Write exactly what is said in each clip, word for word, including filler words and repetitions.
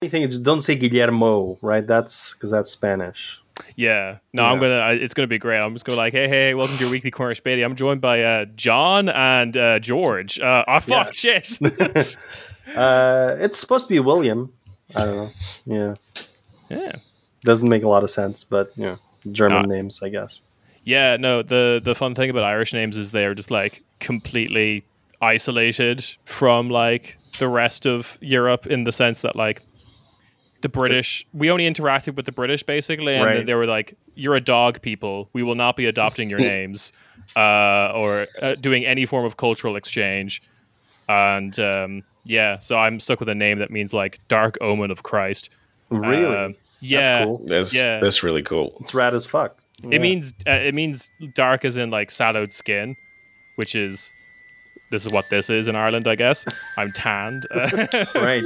thing is, don't say Guillermo, right? That's because that's Spanish. Yeah, no, Yeah. I'm gonna. I, it's gonna be great. I'm just gonna like, hey, hey, welcome to your weekly Cornish Beatty. I'm joined by uh, John and uh, George. Uh, oh fuck, shit. uh, it's supposed to be William. I don't know. Yeah, Yeah, doesn't make a lot of sense, but yeah, German Uh, names, I guess. yeah. No, the the fun thing about Irish names is they're just like completely isolated from like the rest of Europe in the sense that like the British, we only interacted with the British basically, and Right. then they were like, "You're a dog people. We will not be adopting your names uh, or uh, doing any form of cultural exchange." And um, yeah, so I'm stuck with a name that means like dark omen of Christ. Really? Uh, yeah, That's cool. That's yeah. that's really cool. It's rad as fuck. Yeah. It means uh, it means dark as in like shadowed skin, which is this is what this is in Ireland, I guess. I'm tanned. Right.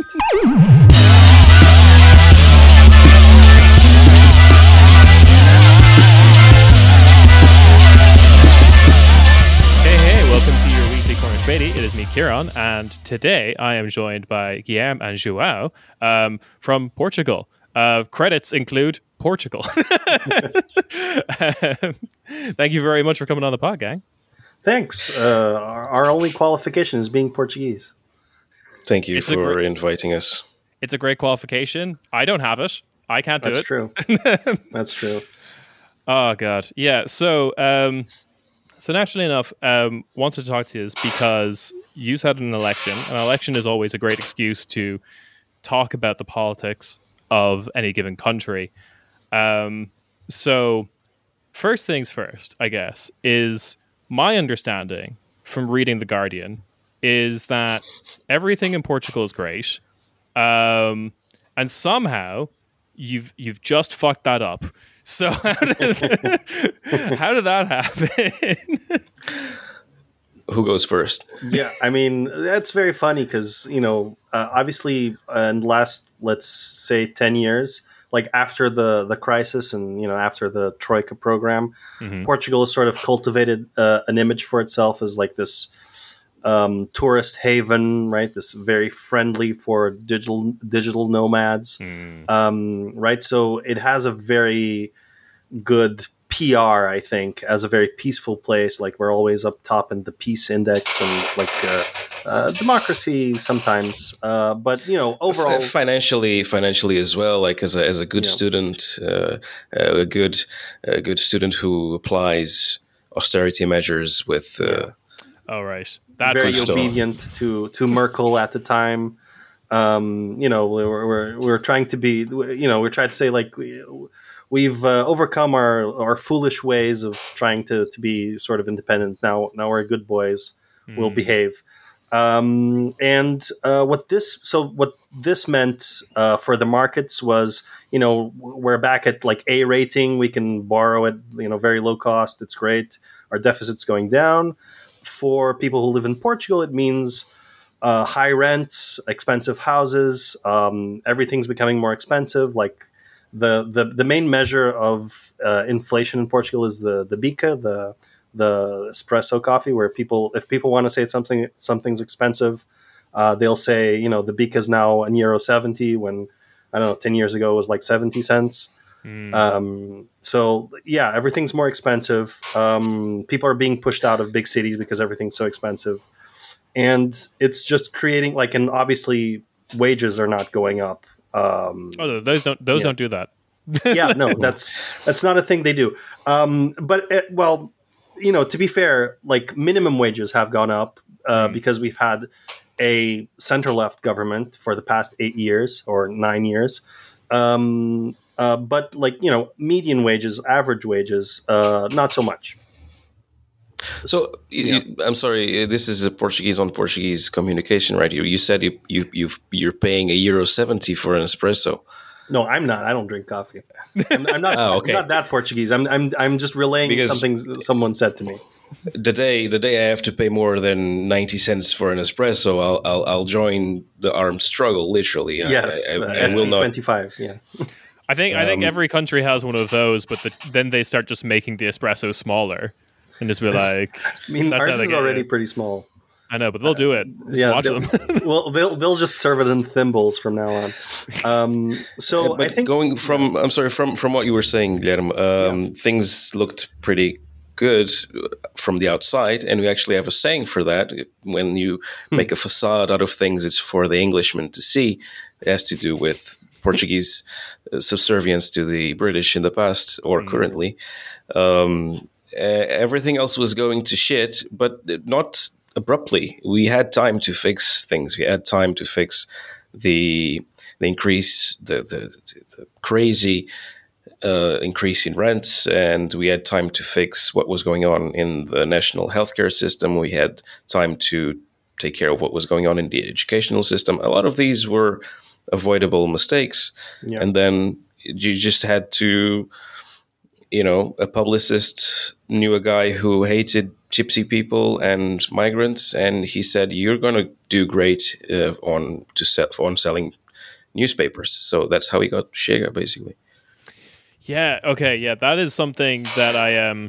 Hey, hey, welcome to your weekly Cornish Beatty. It is me, Kieran, and today I am joined by Guillaume and João um, from Portugal. Uh, credits include Portugal. um, thank you very much for coming on the pod, gang. Thanks. Uh, our, our only qualification is being Portuguese. Thank you It's a for great- inviting us. It's a great qualification. I don't have it. I can't do That's it. true. That's true. Oh god, yeah. So, um, so naturally enough, um, wanted to talk to you is because you had an election. An election is always a great excuse to talk about the politics of any given country. Um, so, first things first, I guess, is my understanding from reading The Guardian is that everything in Portugal is great, um, and somehow you've you've just fucked that up. So how did, how did that happen? Who goes first? Yeah, I mean, that's very funny because, you know, uh, obviously uh, in the last, let's say, ten years, like after the, the crisis and, you know, after the Troika program, Mm-hmm. Portugal has sort of cultivated uh, an image for itself as like this um, tourist haven, right? This very friendly for digital digital nomads, Mm. um, right? So it has a very good P R, I think, as a very peaceful place. Like we're always up top in the peace index and like uh, uh, democracy sometimes. Uh, but you know, overall, F- financially, financially as well. Like as a as a good Yeah. student, uh, a good a good student who applies austerity measures with. Uh, All right, that very good stuff. obedient to to Merkel at the time. Um, you know, we're, we're we're trying to be, you know, we're trying to say like we, we've uh, overcome our our foolish ways of trying to to be sort of independent. Now now we're good boys. We'll Mm. behave. Um, and uh, what this so what this meant uh, for the markets was, you know, we're back at like A rating. We can borrow at, you know, very low cost. It's great. Our deficit's going down. For people who live in Portugal, it means uh, high rents, expensive houses. Um, everything's becoming more expensive. Like the the, the main measure of uh, inflation in Portugal is the the bica, the the espresso coffee, where people, if people want to say something something's expensive, uh, they'll say, you know, the bica is now an euro seventy when, I don't know, ten years ago it was like seventy cents. Mm. Um, so yeah, everything's more expensive. Um, people are being pushed out of big cities because everything's so expensive, and it's just creating like, and obviously wages are not going up. Um, Oh, those don't those Yeah. don't do that. yeah, no, that's that's not a thing they do. Um, but it, well, you know, to be fair, like minimum wages have gone up uh, Mm. because we've had a center left government for the past eight years or nine years. Um, uh, but like, you know, median wages, average wages, uh, not so much. so you, you- I'm sorry. uh, This is a Portuguese on Portuguese communication, right? You you said you you you've, you're paying a euro seventy for an espresso. No, I'm not. I don't drink coffee. I'm, I'm not. Oh, okay. I'm not that Portuguese. I'm. I'm. I'm just relaying Because- something someone said to me. The day the day I have to pay more than ninety cents for an espresso, I'll I'll, I'll join the armed struggle. Literally, I- Yes, I, uh, I, I will not. twenty-five. Yeah. I think I think Um, every country has one of those, but the, then they start just making the espresso smaller and just be like, I mean, That's how ours they is get already it. pretty small. I know, but they'll do it. Just yeah, watch they'll, them. well, they'll they'll just serve it in thimbles from now on. Um, so Uh, but I think going from, I'm sorry, from from what you were saying, Guillermo, um, Yeah. things looked pretty good from the outside, and we actually have a saying for that. When you Hmm. make a facade out of things, it's for the Englishman to see. It has to do with Portuguese uh, subservience to the British in the past or Hmm. currently. Um, uh, everything else was going to shit, but not abruptly. We had time to fix things. We had time to fix the the increase, the the, the crazy uh, increase in rents, and we had time to fix what was going on in the national healthcare system. We had time to take care of what was going on in the educational system. A lot of these were avoidable mistakes, Yeah. and then you just had to, you know, a publicist knew a guy who hated gypsy people and migrants, and he said, "You're going to do great uh, on to sell, on selling newspapers." So that's how he got Chega, basically. Yeah. Okay. Yeah, that is something that I am. Um...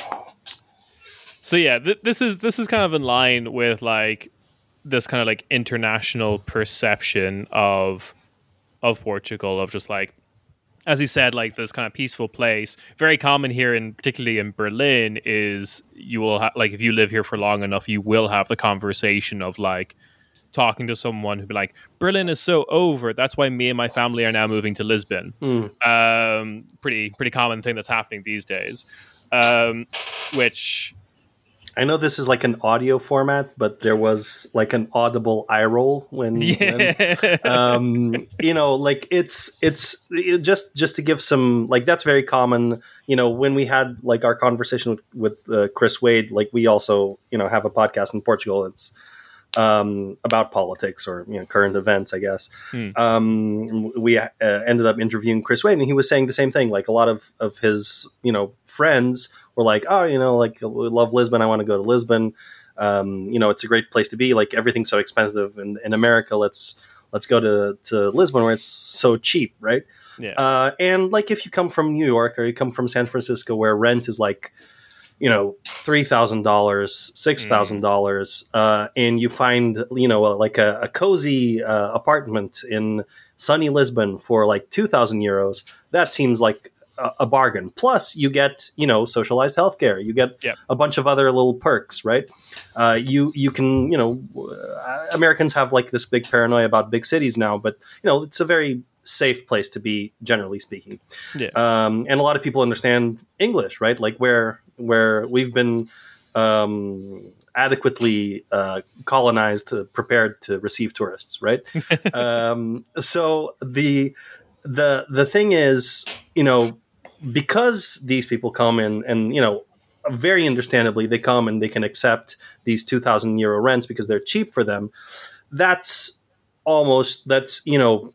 So yeah, th- this is this is kind of in line with like this kind of like international perception of of Portugal, of just like, as you said, like this kind of peaceful place. Very common here, in particularly in Berlin, is you will ha- like if you live here for long enough, you will have the conversation of like talking to someone who'd be like, Berlin is so over. That's why me and my family are now moving to Lisbon. Mm. Um, pretty pretty common thing that's happening these days. Um, which I know this is like an audio format, but there was like an audible eye roll when, yeah. when um, you know, like it's it's it just just to give some, like, that's very common. You know, when we had like our conversation with, with uh, Chris Wade, like we also, you know, have a podcast in Portugal. It's um, about politics or, you know, current events, I guess. Hmm. Um, we uh, ended up interviewing Chris Wade, and he was saying the same thing. Like a lot of, of his, you know, friends were like, oh, you know, like, we love Lisbon. I want to go to Lisbon. Um, you know, it's a great place to be. Like, everything's so expensive in, in America. Let's let's go to, to Lisbon where it's so cheap, right? Yeah. Uh, and like, if you come from New York or you come from San Francisco, where rent is like, you know, three thousand dollars, six thousand dollars, uh, and you find, you know, like a, a cozy uh, apartment in sunny Lisbon for like two thousand euros, that seems like a, a bargain. Plus, you get, you know, socialized healthcare. You get Yep. a bunch of other little perks, right? Uh, you you can, you know, uh, Americans have like this big paranoia about big cities now, but, you know, it's a very safe place to be, generally speaking. Yeah. Um, and a lot of people understand English, right? Like where where we've been um, adequately uh, colonized, to, prepared to receive tourists, right? um, so the the the thing is, you know, because these people come in and, you know, very understandably they come and they can accept these two thousand euro rents because they're cheap for them. That's almost that's you know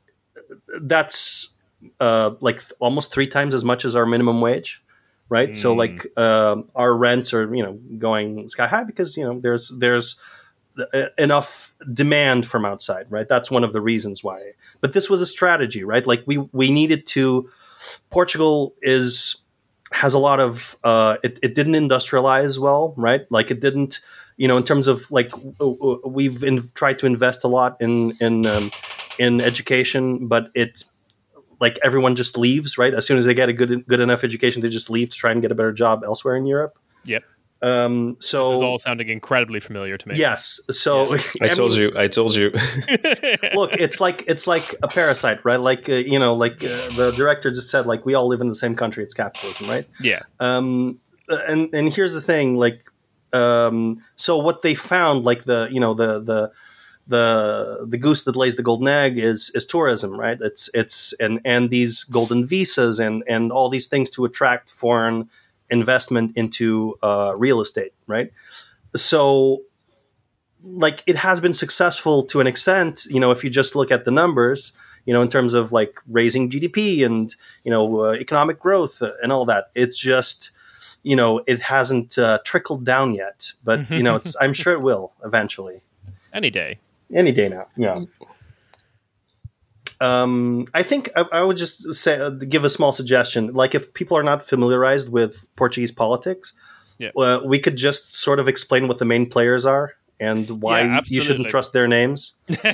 that's uh, like th- almost three times as much as our minimum wage. Right. Mm. So like um, our rents are, you know, going sky high because, you know, there's there's enough demand from outside. Right. That's one of the reasons why. But this was a strategy. Right. Like we we needed to. Portugal is has a lot of uh, it, it didn't industrialize well. Right. Like it didn't, you know, in terms of like we've in, tried to invest a lot in in um, in education, but it's like everyone just leaves, right? As soon as they get a good good enough education, they just leave to try and get a better job elsewhere in Europe. Yep. Um, so this is all sounding incredibly familiar to me. Yes. So yeah. I, I told mean, you. I told you. Look, it's like it's like a parasite, right? Like uh, you know, like uh, the director just said, like we all live in the same country. It's capitalism, right? Yeah. Um, and and here's the thing, like, um, so what they found, like the you know the the. the the goose that lays the golden egg is is tourism, right? It's it's and and these golden visas and and all these things to attract foreign investment into uh, real estate, right? So, like, it has been successful to an extent, you know, if you just look at the numbers, you know, in terms of like raising G D P and, you know, uh, economic growth and all that. It's just, you know, it hasn't uh, trickled down yet, but you know, it's I'm sure it will eventually. Any day. Any day now, yeah. Um, I think I, I would just say, uh, give a small suggestion. Like, if people are not familiarized with Portuguese politics, yeah. uh, we could just sort of explain what the main players are and why Yeah, you shouldn't absolutely. trust their names?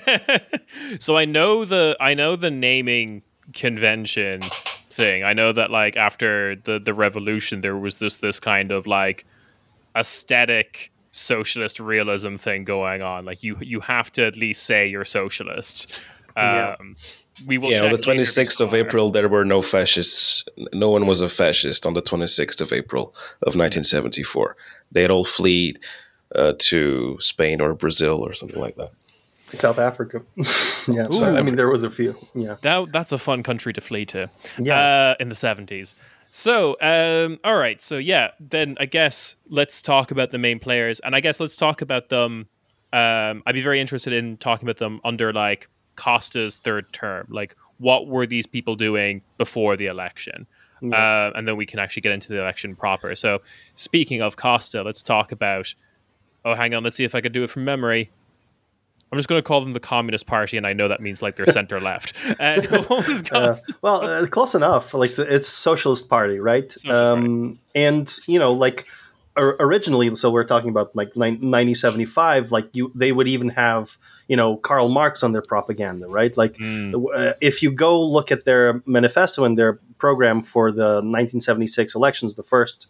So I know the I know the naming convention thing. I know that like after the the revolution, there was this this kind of like aesthetic socialist realism thing going on. Like you you have to at least say you're socialist. Yeah. Um, we will. Yeah, on check the later if twenty-sixth you of are. April, there were no fascists. No one was a fascist on the twenty-sixth of April of nineteen seventy-four. They had all fled uh, to Spain or Brazil or something like that. South Africa. Yeah, Ooh. I mean there was a few. Yeah, That that's a fun country to flee to. Yeah. Uh, in the seventies. So, um, all right. So yeah, then I guess let's talk about the main players, and I guess let's talk about them. Um, I'd be very interested in talking about them under like Costa's third term. Like, what were these people doing before the election? Yeah. Uh, and then we can actually get into the election proper. So, speaking of Costa, let's talk about. Oh, hang on. Let's see if I could do it from memory. I'm just going to call them the Communist Party, and I know that means like they're center left. Uh, what was Uh, Costa? well, uh, close enough. Like it's, it's Socialist Party, right? Socialist Party. um, And you know, like or, originally, so we're talking about like nineteen seventy-five. Like you, they would even have you know Karl Marx on their propaganda, right? Like Mm. uh, if you go look at their manifesto and their program for the nineteen seventy-six elections, the first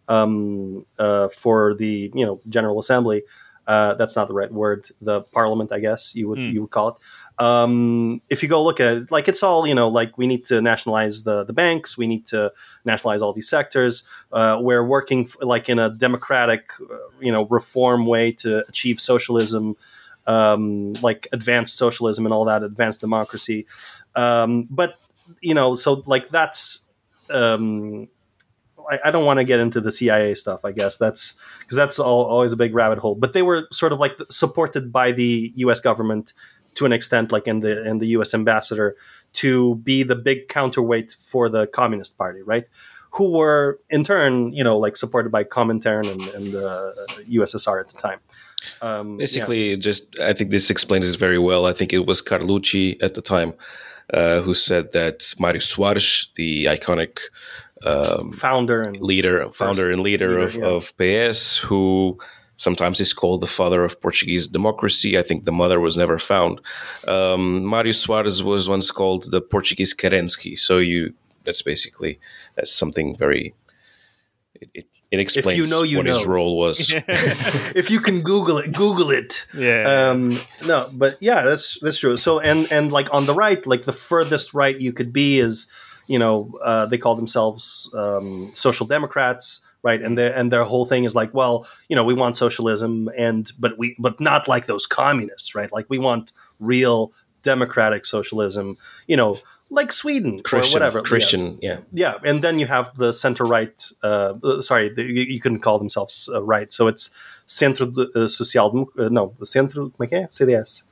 um, uh, for the you know General Assembly. Uh, that's not the right word. The parliament, I guess you would Mm. you would call it. Um, if you go look at it, like it's all you know, like we need to nationalize the the banks, we need to nationalize all these sectors. Uh, we're working f- like in a democratic, uh, you know, reform way to achieve socialism, um, like advanced socialism and all that, advanced democracy. Um, but you know, so like that's. Um, I, I don't want to get into the C I A stuff. I guess that's because that's all, always a big rabbit hole. But they were sort of like supported by the U S government to an extent, like in the in the U S ambassador, to be the big counterweight for the Communist Party, right? Who were in turn, you know, like supported by Comintern and, and the U S S R at the time. Um, Basically, yeah. just I think this explains it very well. I think it was Carlucci at the time uh, who said that Mário Soares, the iconic um, founder and leader, founder and leader, leader of, yeah. of P S, who sometimes is called the father of Portuguese democracy. I think the mother was never found. Um, Mário Soares was once called the Portuguese Kerensky. So you, that's basically that's something very. It, it, it explains if you know, you what know. his role was. If you can Google it, Google it. Yeah. Um, no, but yeah, that's that's true. So and and like on the right, like the furthest right you could be is, you know, uh, they call themselves um, social democrats, right? And their and their whole thing is like, well, you know, we want socialism, and but we but not like those communists, right? Like we want real democratic socialism, you know. Like Sweden Christian, or whatever. Christian, yeah. yeah. Yeah, and then you have the center-right, uh, uh, sorry, the, you, you couldn't call themselves uh, right. So it's Centro uh, Social, uh, no, Centro, como é que é? C D S.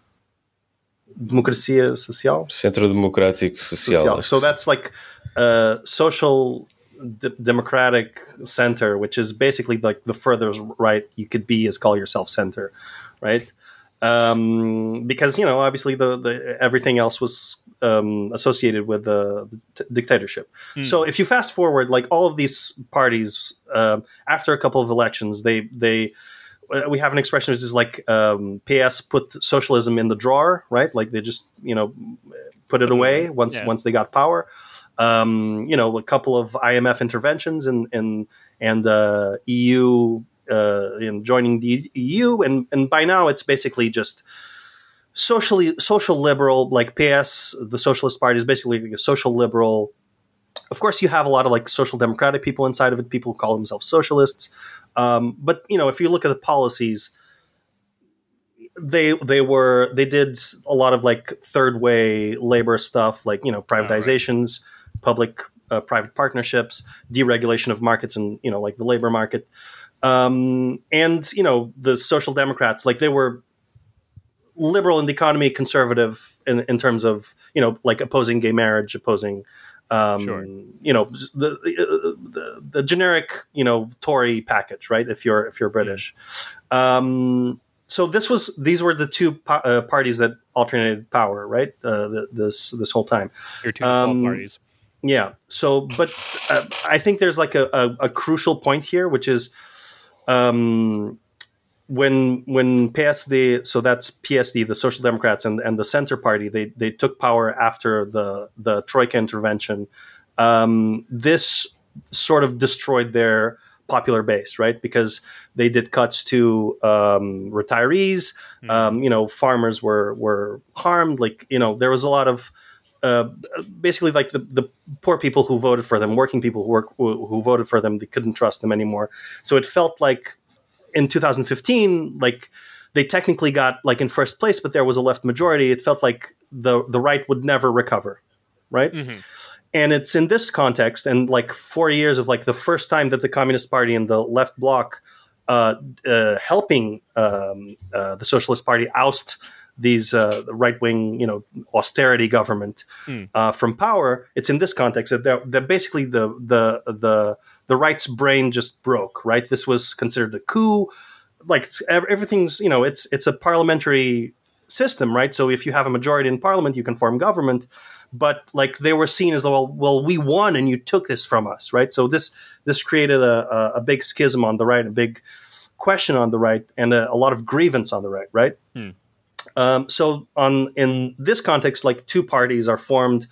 Democracia Social? Centro Democrático Social. Social. So that's like uh, social d- democratic center, which is basically like the furthest right you could be is call yourself center, right? Um, because you know, obviously, the, the everything else was um, associated with the, the t- dictatorship. Mm. So if you fast forward, like all of these parties, uh, after a couple of elections, they they uh, we have an expression which is like um, P S put socialism in the drawer, right? Like they just you know put it away once yeah. once they got power. Um, you know, a couple of I M F interventions and and and uh, E U. Uh, in joining the E U, and and by now it's basically just socially social liberal. Like P S, the Socialist Party is basically like a social liberal. Of course, you have a lot of like social democratic people inside of it. People who call themselves socialists, um, but you know, if you look at the policies, they they were they did a lot of like third way labor stuff, like you know privatizations, oh, right. public uh, private partnerships, deregulation of markets, and you know like the labor market. Um, and, you know, the Social Democrats, like they were liberal in the economy, conservative in, in terms of, you know, like opposing gay marriage, opposing, um, sure. you know, the, the, the generic, you know, Tory package, right? If you're, if you're British. Um, so this was, these were the two po- uh, parties that alternated power, right? Uh, the, this, this whole time. Your two um, parties. Yeah. So, but uh, I think there's like a, a, a crucial point here, which is, Um, when when P S D, so that's P S D, the Social Democrats and, and the Center Party, they they took power after the the Troika intervention. Um, this sort of destroyed their popular base, right? Because they did cuts to um, retirees. Mm-hmm. Um, you know, farmers were were harmed. Like, you know, there was a lot of uh, basically like the, the poor people who voted for them, working people who work who, who voted for them, they couldn't trust them anymore. So it felt like in two thousand fifteen, like they technically got like in first place, but there was a left majority. It felt like the the right would never recover, right? Mm-hmm. And it's in this context, and like four years of like the first time that the Communist Party and the left bloc uh, uh, helping um, uh, the Socialist Party oust these uh, right-wing, you know, austerity government mm. uh, from power. It's in this context that, they're, that basically the the the the right's brain just broke. Right, this was considered a coup. Like it's, everything's, you know, it's it's a parliamentary system, right? So if you have a majority in parliament, you can form government. But like they were seen as, well, well, we won and you took this from us, right? So this this created a, a big schism on the right, a big question on the right, and a, a lot of grievance on the right, right? Hmm. Um, so on in this context, like two parties are formed,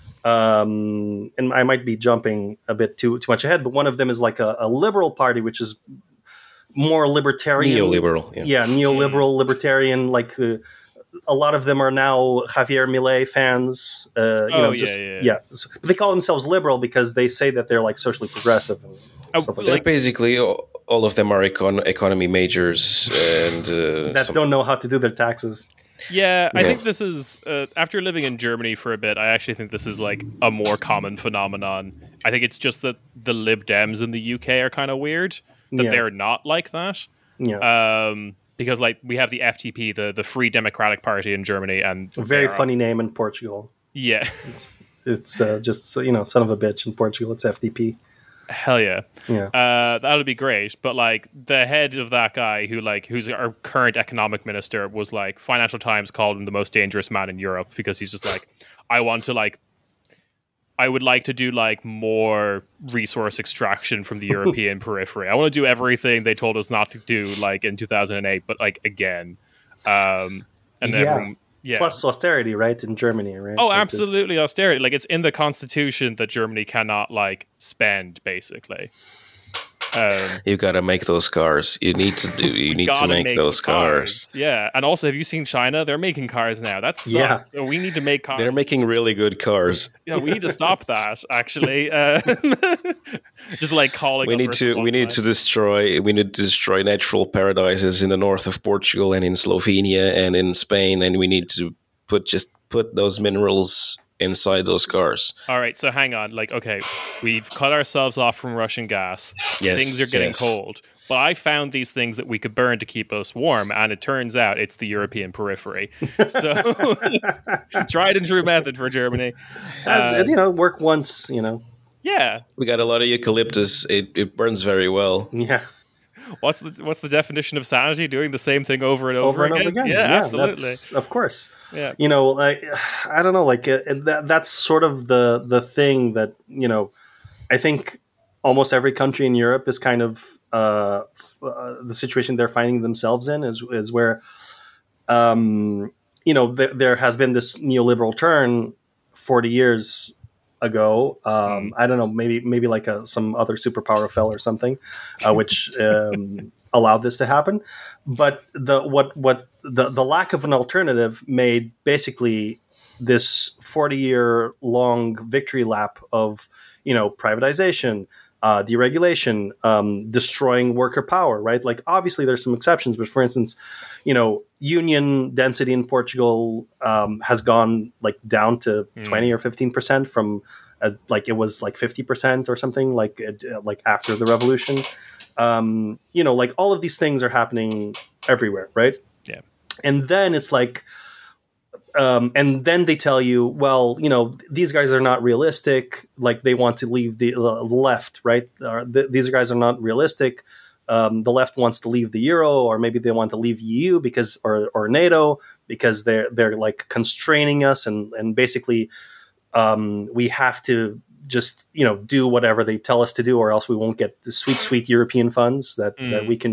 um, and I might be jumping a bit too too much ahead, but one of them is like a, a liberal party, which is more libertarian, neoliberal, yeah, yeah neoliberal, libertarian, like. Uh, A lot of them are now Javier Milei fans. Uh, you oh, know, yeah, just, yeah. yeah. So, but they call themselves liberal because they say that they're like socially progressive and oh, stuff like they're that. Basically, all of them are econ- economy majors and uh, that some... don't know how to do their taxes. Yeah, I yeah. think this is uh, after living in Germany for a bit. I actually think this is like a more common phenomenon. I think it's just that the Lib Dems in the U K are kind of weird that Yeah. they're not like that. Yeah. Um, Because like we have the F D P, the, the Free Democratic Party in Germany, and a very funny name in Portugal. Yeah, it's, it's uh, just, you know, son of a bitch in Portugal. It's F D P. Hell yeah, yeah. Uh, that would be great. But like the head of that guy, who like who's our current economic minister, was like Financial Times called him the most dangerous man in Europe because he's just like, I want to like. I would like to do like more resource extraction from the European periphery. I want to do everything they told us not to do, like in two thousand eight, but like again. Um, and then, yeah. yeah. Plus austerity, right, in Germany, right? Oh, like absolutely just... austerity. Like it's in the constitution that Germany cannot like spend, basically. Um, you gotta make those cars. You need to do. You need to make, make those cars. cars. Yeah, and also, have you seen China? They're making cars now. That's yeah. So we need to make cars. They're making really good cars. Yeah, we need to stop that. Actually, uh, just like calling. We need to. We need to destroy. We need to destroy natural paradises in the north of Portugal and in Slovenia and in Spain, and we need to put just put those minerals inside those cars. All right, so hang on. Like, okay, we've cut ourselves off from Russian gas. Yes, things are getting yes. cold. But I found these things that we could burn to keep us warm, and it turns out it's the European periphery. So, tried and true method for Germany. Uh, and, you know, work once, you know. Yeah. We got a lot of eucalyptus. It, it burns very well. Yeah. What's the what's the definition of sanity? Doing the same thing over and over, over and again? over again. Yeah, yeah absolutely. That's, of course. Yeah. You know, like I don't know, like uh, that. That's sort of the the thing that, you know, I think almost every country in Europe is kind of uh, uh, the situation they're finding themselves in is is where, um, you know, th- there has been this neoliberal turn forty years ago. Um, mm. I don't know, maybe maybe like a, some other superpower fell or something, uh, which um, allowed this to happen. But the what what the, the lack of an alternative made basically this forty year long victory lap of, you know, privatization, uh, deregulation, um, destroying worker power, right? Like obviously there's some exceptions, but for instance, you know, union density in Portugal um, has gone like down to mm. twenty or fifteen percent from uh, like it was like fifty percent or something like uh, like after the revolution. Um, you know, like all of these things are happening everywhere, right? Yeah. And then it's like, um, and then they tell you, well, you know, these guys are not realistic. Like they want to leave the uh, left, right? Uh, th- these guys are not realistic. Um, the left wants to leave the euro, or maybe they want to leave E U because, or, or NATO, because they're they're like constraining us, and and basically um, we have to just, you know, do whatever they tell us to do, or else we won't get the sweet, sweet European funds that, mm. that we can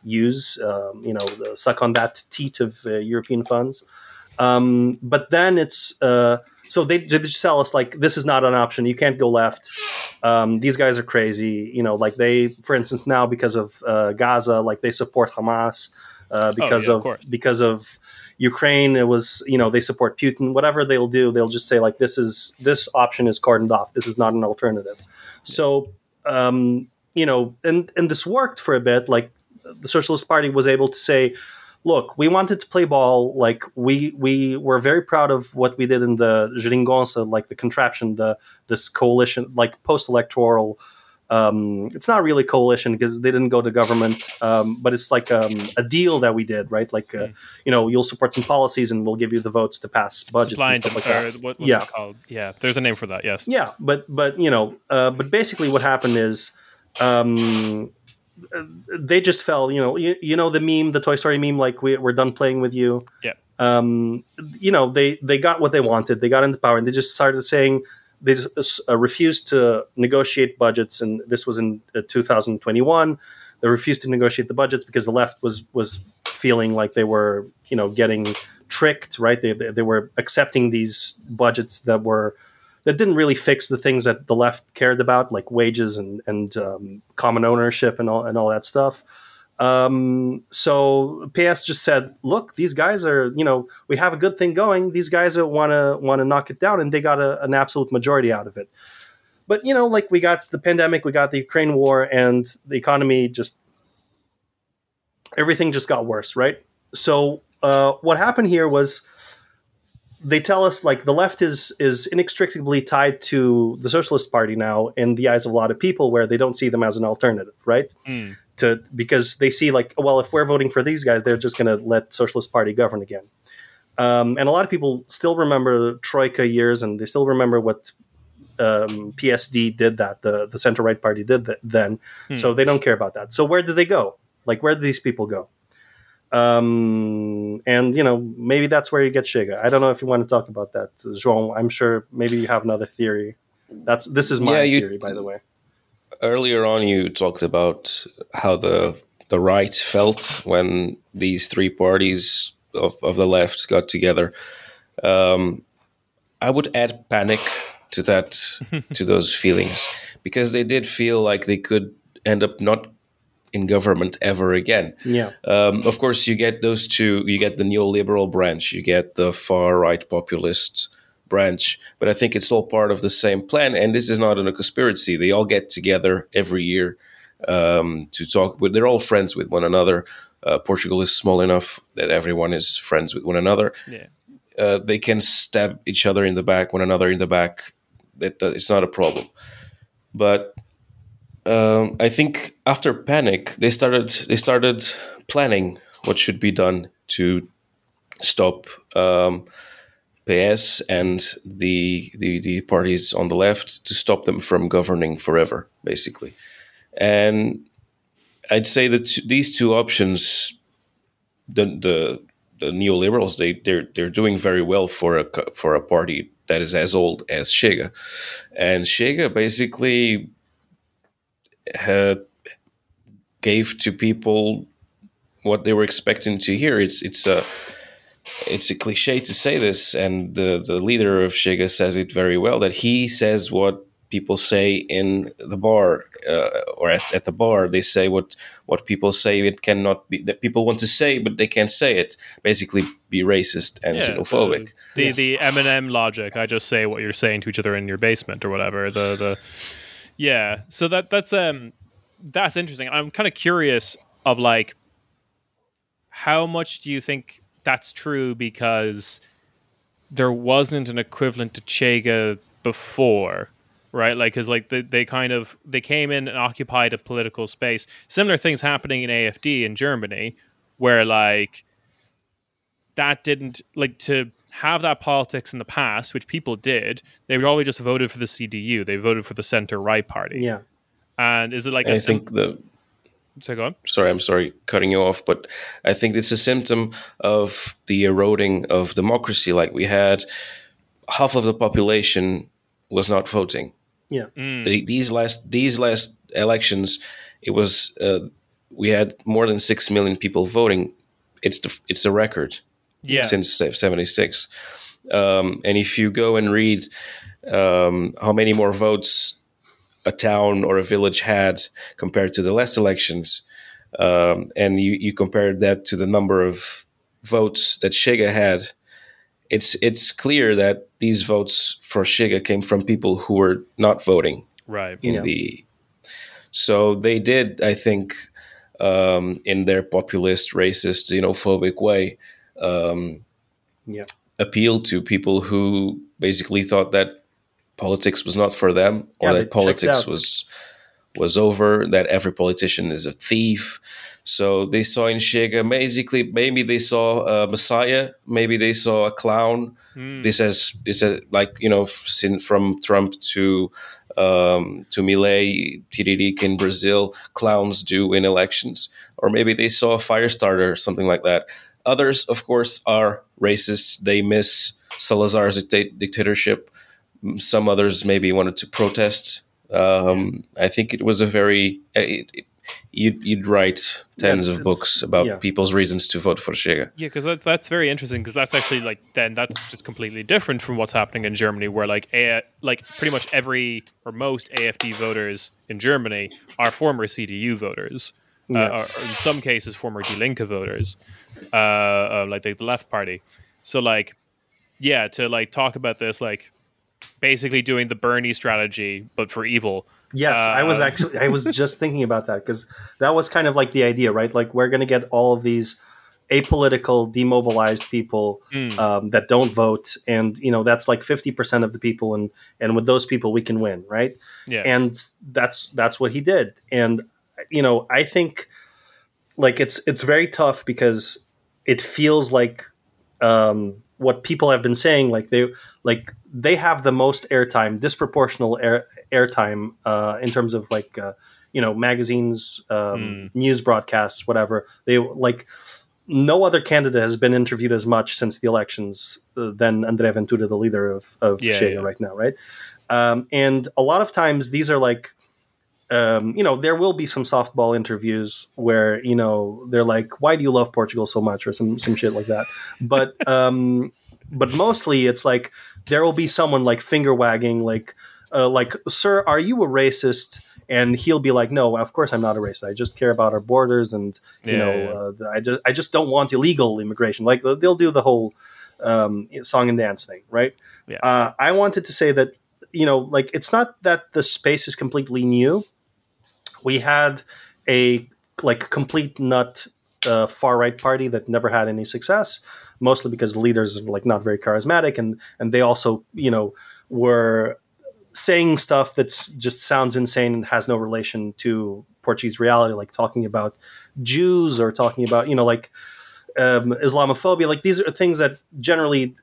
use, um, you know, the, suck on that teat of uh, European funds. Um, but then it's uh, so they, they just tell us like this is not an option. You can't go left. Um, these guys are crazy. You know, like they, for instance, now because of uh, Gaza, like they support Hamas. Uh, because oh, yeah, of, of because of Ukraine, it was, you know, they support Putin. Whatever they'll do, they'll just say like this is this option is cordoned off. This is not an alternative. Yeah. So um, you know, and and this worked for a bit. Like the Socialist Party was able to say, look, we wanted to play ball. Like we we were very proud of what we did in the Geringonça, like the contraption, the this coalition, like post electoral. Um, it's not really coalition because they didn't go to government, um, but it's like um, a deal that we did, right? Like, uh, mm. you know, you'll support some policies and we'll give you the votes to pass budgets Supply and stuff like that. What, what's yeah. it called? Yeah, there's a name for that, yes. Yeah, but, but you know, uh, but basically what happened is um, they just fell, you know, you, you know the meme, the Toy Story meme, like we, we're done playing with you. Yeah. Um, you know, they, they got what they wanted. They got into power and they just started saying, they just, uh, refused to negotiate budgets, and this was in uh, two thousand twenty-one. They refused to negotiate the budgets because the left was was feeling like they were, you know, getting tricked. Right? They, they they were accepting these budgets that were that didn't really fix the things that the left cared about, like wages and and um, common ownership and all and all that stuff. Um, so P S just said, look, these guys are, you know, we have a good thing going. These guys want to want to knock it down, and they got a, an absolute majority out of it. But, you know, like we got the pandemic, we got the Ukraine war, and the economy just, everything just got worse, right? So uh, what happened here was they tell us like the left is is inextricably tied to the Socialist Party now in the eyes of a lot of people, where they don't see them as an alternative, right? Mm. To, because they see like, well, if we're voting for these guys, they're just going to let Socialist Party govern again. Um, and a lot of people still remember Troika years, and they still remember what um, P S D did that, the, the center-right party did that then. Hmm. So they don't care about that. So where did they go? Like, where did these people go? Um, and, you know, maybe that's where you get Chega. I don't know if you want to talk about that, João. I'm sure maybe you have another theory. That's This is my yeah, you- theory, by the way. Earlier on, you talked about how the the right felt when these three parties of, of the left got together. Um, I would add panic to that, to those feelings, because they did feel like they could end up not in government ever again. Yeah. Um, of course, you get those two. You get the neoliberal branch. You get the far right populist branch, but I think it's all part of the same plan. And this is not in a conspiracy. They all get together every year um, to talk with. They're all friends with one another. Uh, Portugal is small enough that everyone is friends with one another. Yeah. Uh, they can stab each other in the back, one another in the back. That uh, it's not a problem. But um, I think after panic, they started they started planning what should be done to stop Um, P S and the, the the parties on the left, to stop them from governing forever, basically. And I'd say that these two options, the the, the neoliberals, they they're they're doing very well for a for a party that is as old as Chega, and Chega basically had, gave to people what they were expecting to hear. It's it's a It's a cliche to say this, and the, the leader of Chega says it very well, that he says what people say in the bar, uh, or at, at the bar. They say what, what people say it cannot be, that people want to say, but they can't say it. Basically, be racist and yeah, xenophobic. The the, yeah. the Eminem logic. I just say what you're saying to each other in your basement or whatever. The the yeah. So that that's um that's interesting. I'm kind of curious of like, how much do you think that's true, because there wasn't an equivalent to Chega before, right? Like, because like they, they kind of they came in and occupied a political space. Similar things happening in A F D in Germany, where like that didn't like to have that politics in the past, which people did. They would always just voted for the C D U. They voted for the center right party. Yeah. And is it like I a think sim- the. So go on. Sorry, I'm sorry, cutting you off, but I think it's a symptom of the eroding of democracy. Like we had half of the population was not voting. Yeah. Mm. The, these last these last elections, it was uh, we had more than six million people voting. It's the it's a record Yeah. since seventy-six. Um, and if you go and read um, how many more votes a town or a village had compared to the last elections, um, and you, you compare that to the number of votes that Chega had, it's it's clear that these votes for Chega came from people who were not voting Right. in Yeah. the. So they did, I think, um, in their populist, racist, xenophobic way, um, Yeah. appeal to people who basically thought that politics was not for them, or Yeah, they that checked politics out. was was over, that every politician is a thief. So they saw in Chega, basically, maybe they saw a messiah, maybe they saw a clown. Mm. This has, this is like, you know, since from Trump to um, to Milei, Tiririca in Brazil, clowns do in elections. Or maybe they saw a fire starter, something like that. Others, of course, are racist. They miss Salazar's dicta- dictatorship. Some others maybe wanted to protest. Um, I think it was a very it, it, you'd, you'd write tens It's- of it's- books about yeah. people's reasons to vote for Chega. Yeah, because that, that's very interesting. Because that's actually like then that's just completely different from what's happening in Germany, where like a like pretty much every or most A F D voters in Germany are former C D U voters, Yeah. uh, or in some cases former Die Linke voters, uh, uh, like the Left Party. So like, yeah, to like talk about this, like basically doing the Bernie strategy but for evil. Yes, I was Um, actually I was just thinking about that because that was kind of like the idea, right? Like we're going to get all of these apolitical, demobilized people Mm. um, that don't vote, and you know that's like fifty percent of the people, and and with those people we can win, right? Yeah. And that's that's what he did, and you know I think like it's it's very tough because it feels like um, what people have been saying, like they like they have the most airtime, disproportional air airtime uh, in terms of like uh, you know magazines, um, Mm. news broadcasts, whatever. They like no other candidate has been interviewed as much since the elections uh, than André Ventura, the leader of of Yeah, Chega yeah. right now, right? Um, and a lot of times these are like. Um, you know, there will be some softball interviews where you know they're like, "Why do you love Portugal so much?" or some some shit like that. But um, but mostly it's like there will be someone like finger wagging, like uh, like, "Sir, are you a racist?" And he'll be like, "No, of course I'm not a racist. I just care about our borders, and you Yeah, know, yeah. Uh, the- I just I just don't want illegal immigration." Like they'll do the whole um, song and dance thing, right? Yeah. Uh, I wanted to say that you know, like it's not that the space is completely new. We had a like complete nut uh, far right party that never had any success, mostly because the leaders are like not very charismatic, and and they also you know were saying stuff that's just sounds insane and has no relation to Portuguese reality, like talking about Jews or talking about you know like um, Islamophobia. Like these are things that generally,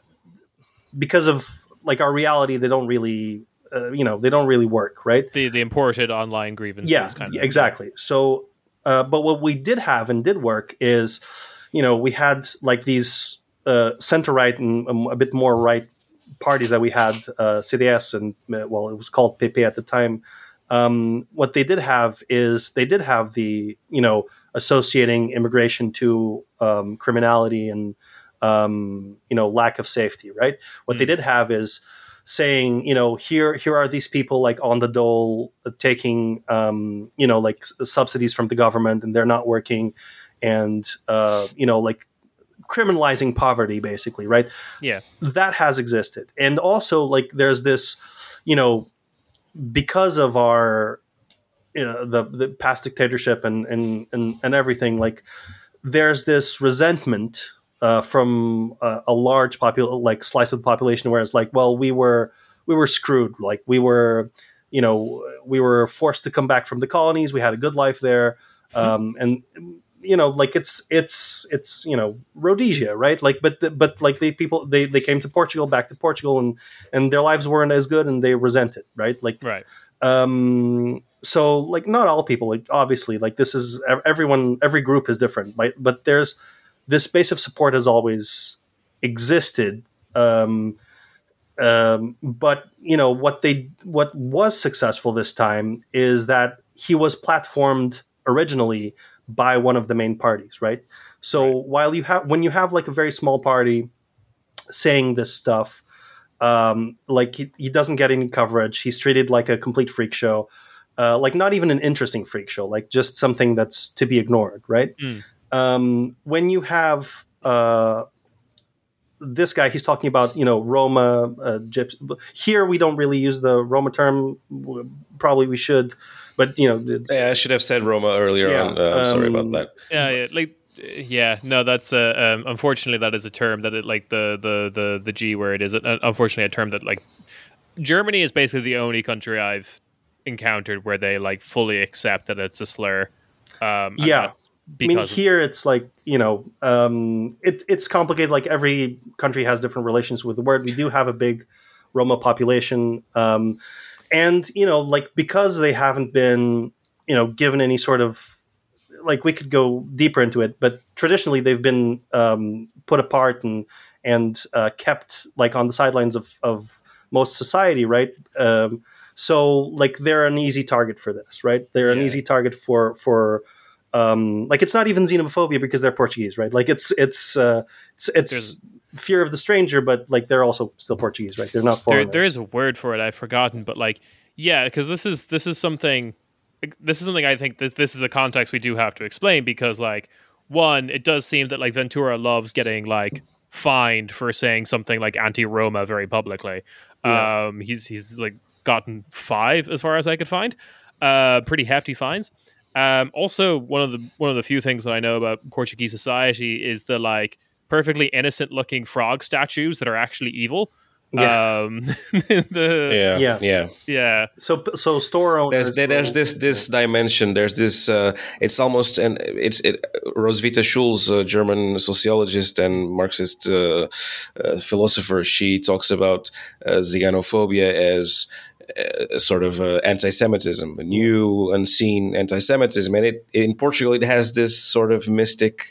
because of like our reality, they don't really uh, you know they don't really work, right? The the imported online grievances. Yeah, kind of exactly. So, uh, but what we did have and did work is, you know, we had like these uh, center right and um, a bit more right parties that we had, uh, C D S and uh, well, it was called P P at the time. Um, what they did have is they did have the you know associating immigration to um, criminality and um, you know lack of safety. Right. What they Mm. did have is saying, you know, here here are these people like on the dole uh, taking, um, you know, like s- subsidies from the government, and they're not working, and uh, you know, like criminalizing poverty, basically, right? Yeah. That has existed, and also like there's this, you know, because of our, you know, the the past dictatorship and and and, and everything, like there's this resentment uh, from a, a large popul- like slice of the population where it's like, well, we were we were screwed. Like we were, you know, we were forced to come back from the colonies. We had a good life there, um, and you know, like it's it's it's you know Rhodesia, right? Like, but the, but like they people they they came to Portugal, back to Portugal, and and their lives weren't as good, and they resent it, right? Like, Right. um so like not all people, like obviously, like this is ev- everyone every group is different, right? But there's this base of support has always existed, um um but you know what they what was successful this time is that he was platformed originally by one of the main parties, right? So Right. while you have when you have like a very small party saying this stuff, um, like he, he doesn't get any coverage. He's treated like a complete freak show, uh, like not even an interesting freak show, like just something that's to be ignored, right? Mm. Um, when you have uh, this guy, he's talking about, you know, Roma, uh, gyps. Here we don't really use the Roma term. Probably we should, but you know, it- Yeah, I should have said Roma earlier Yeah, on. Uh, I'm sorry um, about that. Yeah, yeah, like yeah, no, that's uh, um, unfortunately that is a term that it like the the the the G word is uh, unfortunately a term that like Germany is basically the only country I've encountered where they like fully accept that it's a slur. Um, and Yeah. that's I mean, because of- here it's like, you know, um, it, it's complicated. Like every country has different relations with the word. We do have a big Roma population. Um, and, you know, like because they haven't been, you know, given any sort of, like we could go deeper into it, but traditionally they've been um, put apart and, and uh, kept like on the sidelines of, of most society, right? Um, so like they're an easy target for this, right? They're an Yeah. easy target for, for, Um, like it's not even xenophobia because they're Portuguese, right? Like it's it's uh, it's, it's There's- fear of the stranger, but like they're also still Portuguese, right? They're not there, foreigners. there is a word for it. I've forgotten, but like, yeah, because this is this is something. This is something I think that this is a context we do have to explain because, like, one, it does seem that like Ventura loves getting like fined for saying something like anti-Roma very publicly. Yeah. Um, he's he's like gotten five as far as I could find, uh, pretty hefty fines. Um, also, one of the one of the few things that I know about Portuguese society is the like perfectly innocent looking frog statues that are actually evil. Yeah. Um, the, Yeah, Yeah. yeah. yeah. yeah, So so store owners. There's there, there's will- this this dimension. There's this. Uh, it's almost an. It's it. Roswitha Schulz, a German sociologist and Marxist uh, uh, philosopher, she talks about uh, xenophobia as a sort of uh, anti-Semitism, a new, unseen anti-Semitism, and it in Portugal it has this sort of mystic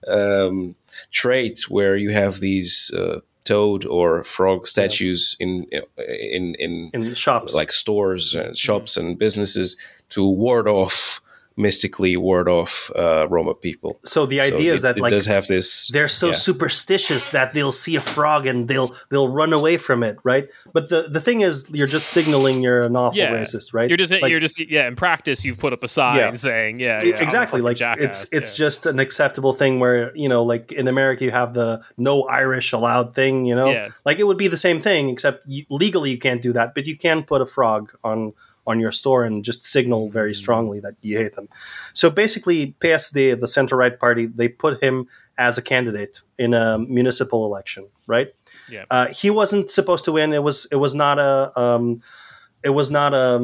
um, trait where you have these uh, toad or frog statues in in in in shops. like stores and shops and businesses to ward off mystically ward off uh, Roma people. So the idea So is it, that it like does have this. they're so yeah. superstitious that they'll see a frog and they'll they'll run away from it, right? But the, the thing is, you're just signaling you're an awful Yeah. racist, right? you're just Like, you're just yeah. In practice, you've put up a sign Yeah. saying yeah, e- yeah I'm a exactly fucking like jackass. it's it's yeah. just an acceptable thing where, you know, like in America you have the no Irish allowed thing, you know, Yeah. like it would be the same thing except you, legally you can't do that, but you can put a frog on on your store and just signal very Mm. strongly that you hate them. So basically P S D, the center right party, they put him as a candidate in a municipal election, right? Yeah. Uh, he wasn't supposed to win. It was it was not a um, it was not a,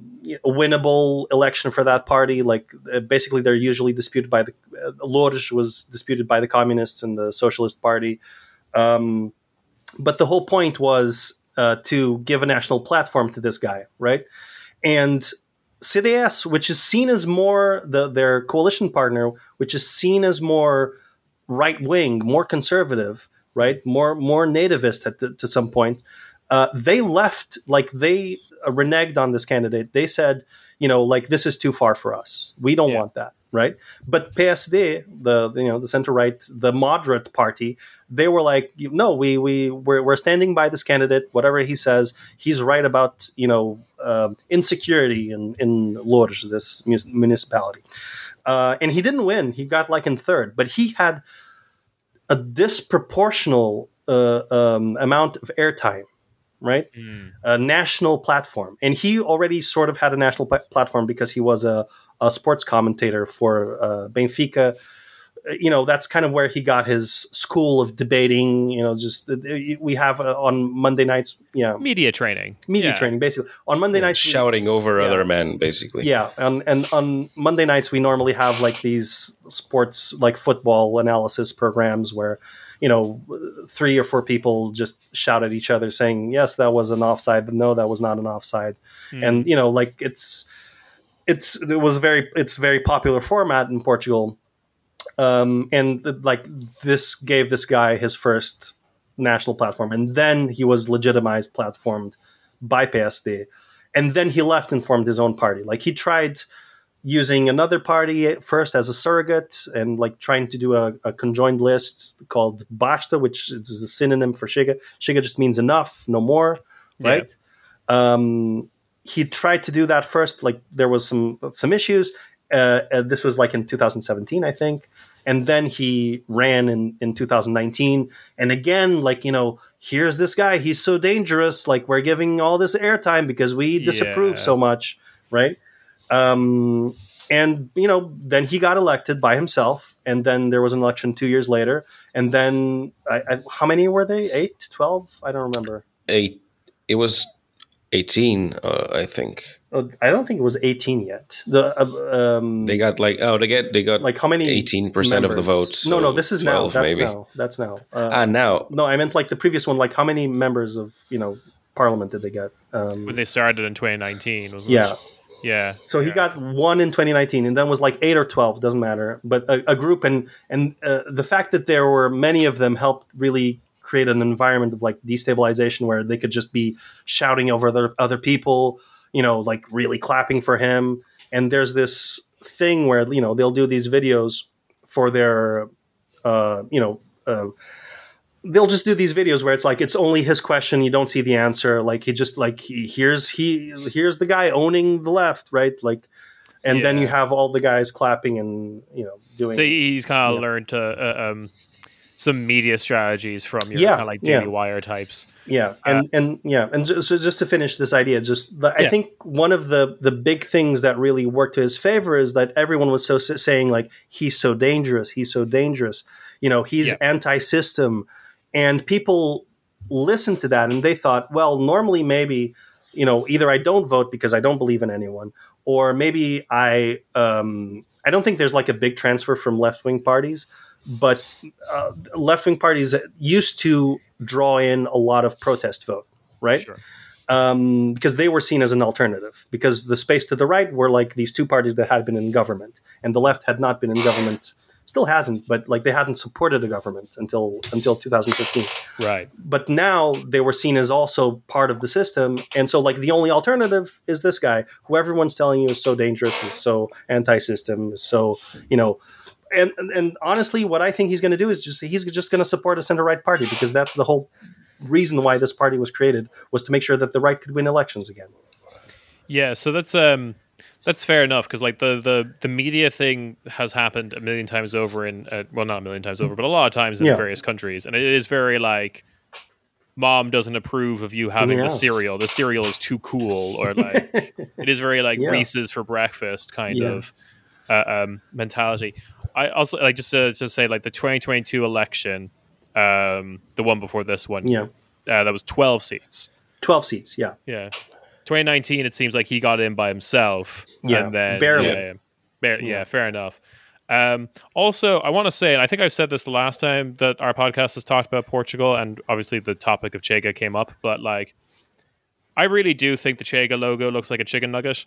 a winnable election for that party. Like uh, basically, they're usually disputed by the uh, Lourdes was disputed by the communists and the Socialist Party. Um, but the whole point was uh, to give a national platform to this guy, right? And C D S, which is seen as more the, their coalition partner, which is seen as more right wing, more conservative, right, more more nativist at the, to some point. Uh, they left, like they uh, reneged on this candidate. They said, you know, like this is too far for us. We don't Yeah. want that, right? But P S D, the you know the center right, the moderate party, they were like, you- no, we we we're, we're standing by this candidate. Whatever he says, he's right about you know um insecurity in in Lourdes, this mus- municipality. Uh, and he didn't win. He got like in third, but he had a disproportional uh, um, amount of airtime, right? Mm. A national platform. And he already sort of had a national pla- platform because he was a, a sports commentator for uh, Benfica. You know, that's kind of where he got his school of debating, you know, just uh, we have uh, on Monday nights, you know, Media training. media Yeah. training, basically. On Monday nights, we- shouting over Yeah. other men, basically. yeah, and and on Monday nights we normally have like these sports, like football analysis programs where, you know, three or four people just shout at each other saying, "Yes, that was an offside," but "No, that was not an offside," Mm. and you know, like it's it's it was very it's very popular format in Portugal, um, and like this gave this guy his first national platform, and then he was legitimized, platformed by P S D, and then he left and formed his own party. Like he tried using another party at first as a surrogate and like trying to do a, a conjoined list called Basta, which is a synonym for Shiga. Shiga just means enough, no more, right? Yeah. Um, he tried to do that first. Like there was some some issues. Uh, uh, this was like in two thousand seventeen, I think. And then he ran in, in two thousand nineteen. And again, like, you know, here's this guy. He's so dangerous. Like, we're giving all this airtime because we disapprove Yeah. so much, right? Um, and, you know, then he got elected by himself. And then there was an election two years later. And then, I, I, how many were they? Eight? Twelve? I don't remember. Eight. It was eighteen, uh, I think. Uh, I don't think it was eighteen yet. The uh, um, They got like oh they get they got like how many eighteen percent of the members? votes. No, so no, this is now. twelve That's maybe. now. That's now. Uh, Ah, now no, I meant like the previous one. Like how many members of you know parliament did they get? Um, When they started in twenty nineteen, wasn't yeah. it? Yeah. So he yeah. got one in twenty nineteen, and then was like eight or twelve. Doesn't matter. But a, a group, and and uh, the fact that there were many of them helped really create an environment of like destabilization where they could just be shouting over other other people. You know, like really clapping for him. And there's this thing where, you know, they'll do these videos for their, uh, you know, uh, they'll just do these videos where it's like, it's only his question. You don't see the answer. Like he just like, he, here's, he, here's the guy owning the left. Right. Like, and Yeah. then you have all the guys clapping and, you know, doing. So he's kind of Yeah. learned to uh, um, some media strategies from your Yeah, kind of like Daily yeah. Wire types. Yeah, and Uh, and yeah, and just, so just to finish this idea, just the, I Yeah. think one of the the big things that really worked to his favor is that everyone was so s- saying like he's so dangerous, he's so dangerous, you know, he's Yeah. anti-system, and people listened to that and they thought, well, normally maybe, you know, either I don't vote because I don't believe in anyone, or maybe I um, I don't think there's like a big transfer from left wing parties. But uh, left-wing parties used to draw in a lot of protest vote, right? Sure. Um, because they were seen as an alternative. Because the space to the right were like these two parties that had been in government, and the left had not been in government, still hasn't, but like they hadn't supported a government until until two thousand fifteen. Right. But now they were seen as also part of the system, and so like the only alternative is this guy, who everyone's telling you is so dangerous, is so anti-system, is so you know. And, and and honestly, what I think he's going to do is just he's just going to support a center right party because that's the whole reason why this party was created, was to make sure that the right could win elections again. Yeah. So that's um that's fair enough because like the, the the media thing has happened a million times over in uh, well not a million times over but a lot of times in Yeah. various countries, and it is very like mom doesn't approve of you having Yeah. the cereal. The cereal is too cool, or like it is very like Yeah. Reese's for breakfast kind Yeah. of uh, um, mentality. I also like just to just say like the twenty twenty-two election, um, the one before this one, Yeah, uh, that was twelve seats. twelve seats. Yeah, Yeah, twenty nineteen. It seems like he got in by himself. Yeah, and then, barely. Yeah, yeah, Bar- yeah, Yeah. fair enough. Um, also, I want to say, and I think I've said this the last time that our podcast has talked about Portugal, and obviously the topic of Chega came up, but like, I really do think the Chega logo looks like a chicken nugget.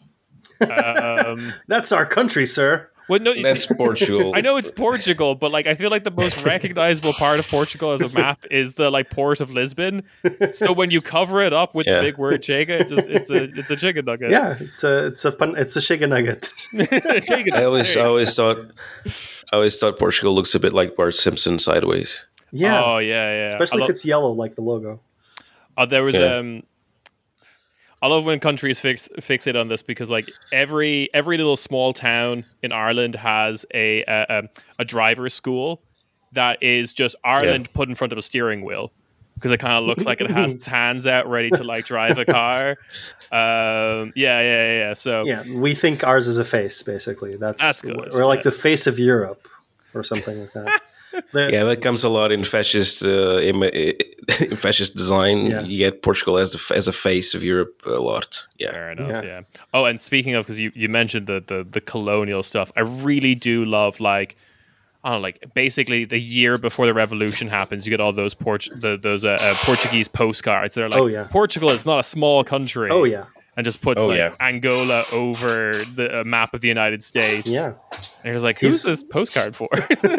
Um, that's our country, sir. well, no, you That's see- Portugal. I know it's Portugal, but like I feel like the most recognizable part of Portugal as a map is the like port of Lisbon. So when you cover it up with Yeah. the big word Chega, it's just it's a it's a chicken nugget. Yeah, it's a it's a pun- it's a chicken nugget. Chicken I always I nugget. always thought I always thought Portugal looks a bit like Bart Simpson sideways. Yeah, Oh yeah, yeah. especially I if lo- it's yellow like the logo. uh, there was Yeah. um. I love when countries fix fixate on this because like every every little small town in Ireland has a a, a, a driver's school that is just Ireland put in front of a steering wheel because it kind of looks like it has its hands out ready to like drive a car. Um, yeah, yeah, yeah. So Yeah, we think ours is a face. Basically, that's That's good, We're like yeah. the face of Europe, or something like that. The- Yeah, that comes a lot in fascist uh, in, in fascist design. Yeah. You get Portugal as the as a face of Europe a lot. Yeah, fair enough. Yeah. Yeah. Oh, and speaking of, because you, you mentioned the, the the colonial stuff, I really do love like. I don't know, like basically the year before the revolution happens, you get all those Port- the, those uh, uh, Portuguese postcards. They're like, Oh, yeah. Portugal is not a small country. oh yeah, And just puts Oh, like yeah. Angola over the uh, map of the United States. yeah. And you're like, who's He's- this postcard for?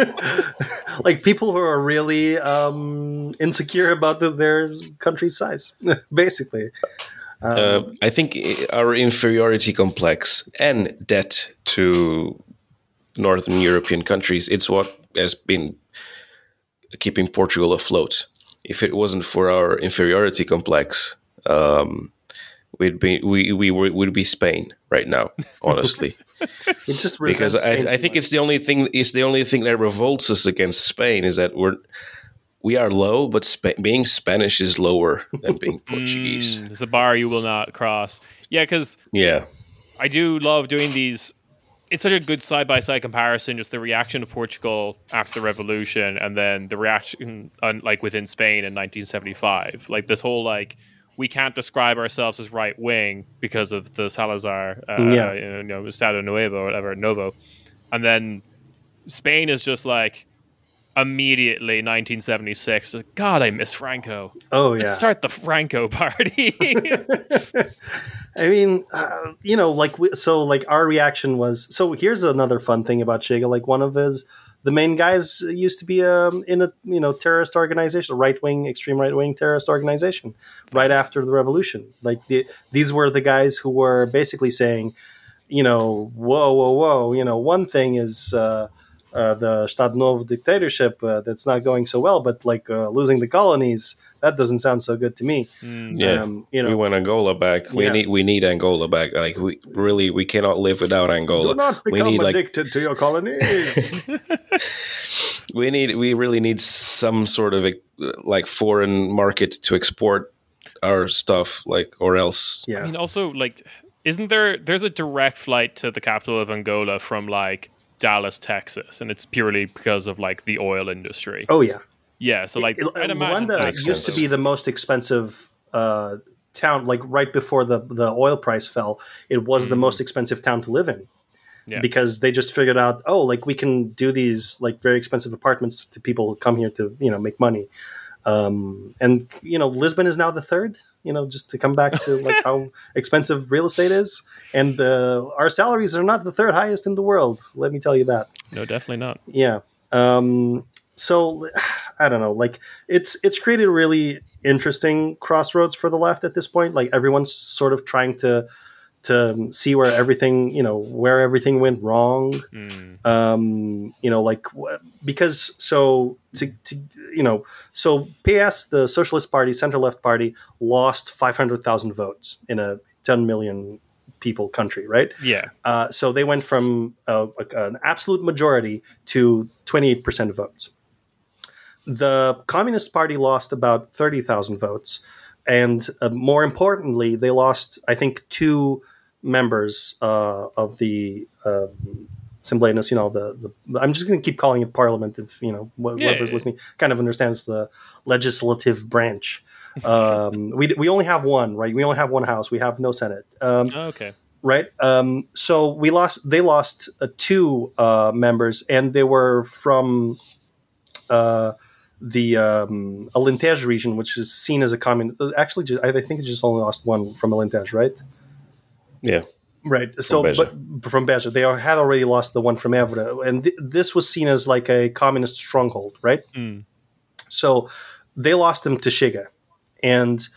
Like people who are really um, insecure about the, their country's size, basically. Um, Uh, I think our inferiority complex and debt to Northern European countries, it's what has been keeping Portugal afloat. If it wasn't for our inferiority complex, um, we'd be we we would would be Spain right now, honestly. it just Because resents I, Spain I too think much. it's the only thing is the only thing that revolts us against Spain is that we're we are low, but Spa- being Spanish is lower than being Portuguese. Mm, it's a bar you will not cross. Yeah, because Yeah, I do love doing these. It's such a good side by side comparison. Just the reaction of Portugal after the revolution, and then the reaction, on, like within Spain in nineteen seventy-five. Like this whole like we can't describe ourselves as right wing because of the Salazar, uh, Yeah. you know, Estado Nuevo or whatever, Novo, and then Spain is just like immediately nineteen seventy-six. God, I miss Franco. Oh Let's yeah. start the Franco party. I mean, uh, you know, like we, so, like our reaction was. So here's another fun thing about Chega. Like one of his, the main guys used to be um, in a you know terrorist organization, a right wing, extreme right wing terrorist organization, right after the revolution. Like the, these were the guys who were basically saying, you know, whoa, whoa, whoa. You know, one thing is. Uh, uh, the Estado Novo dictatorship uh, that's not going so well, but like uh, losing the colonies, that doesn't sound so good to me. Mm, yeah. Um, you know, we want Angola back. We Yeah. need we need Angola back. Like we really we cannot live without Angola. do not we become need like addicted to your colonies. we need we really need some sort of like foreign market to export our stuff, like or else. yeah. I mean, also, like, isn't there? There's a direct flight to the capital of Angola from like Dallas, Texas, and it's purely because of like the oil industry. Oh yeah. Yeah, so like, It- I'd imagine Luanda that Makes used sense. to be the most expensive uh, town. Like right before the the oil price fell, it was the most expensive town to live in. Yeah. Because they just figured out, oh, like we can do these like very expensive apartments to people who come here to you know make money. Um, and you know, Lisbon is now the third. You know, just to come back to like how expensive real estate is, and uh, our salaries are not the third highest in the world. Let me tell you that. no, definitely not. Yeah. Um, so I don't know. Like it's it's created a really interesting crossroads for the left at this point. Like everyone's sort of trying to to see where everything you know where everything went wrong. Mm. Um, you know, like wh- because so to, to you know so P S the Socialist Party, center left party, lost five hundred thousand votes in a ten million people country, right? Yeah, Uh, so they went from uh, like an absolute majority to twenty-eight percent votes. The Communist Party lost about thirty thousand votes. And uh, more importantly, they lost, I think, two members uh, of the uh, Assemblée Nationale. The, the, I'm just going to keep calling it Parliament if, you know, wh- Yeah, whoever's yeah. listening kind of understands the legislative branch. Um, we, we only have one, right? We only have one house. We have no Senate. Um, oh, okay. right? Um, so we lost. They lost uh, two uh, members, and they were from uh, the um, Alentejo region, which is seen as a common. Actually, ju- I think it just only lost one from Alentejo, right? Yeah, Right. So, Beja. but from Beja, they had already lost the one from Évora, and th- this was seen as like a communist stronghold, right? Mm. So they lost him to Chega, and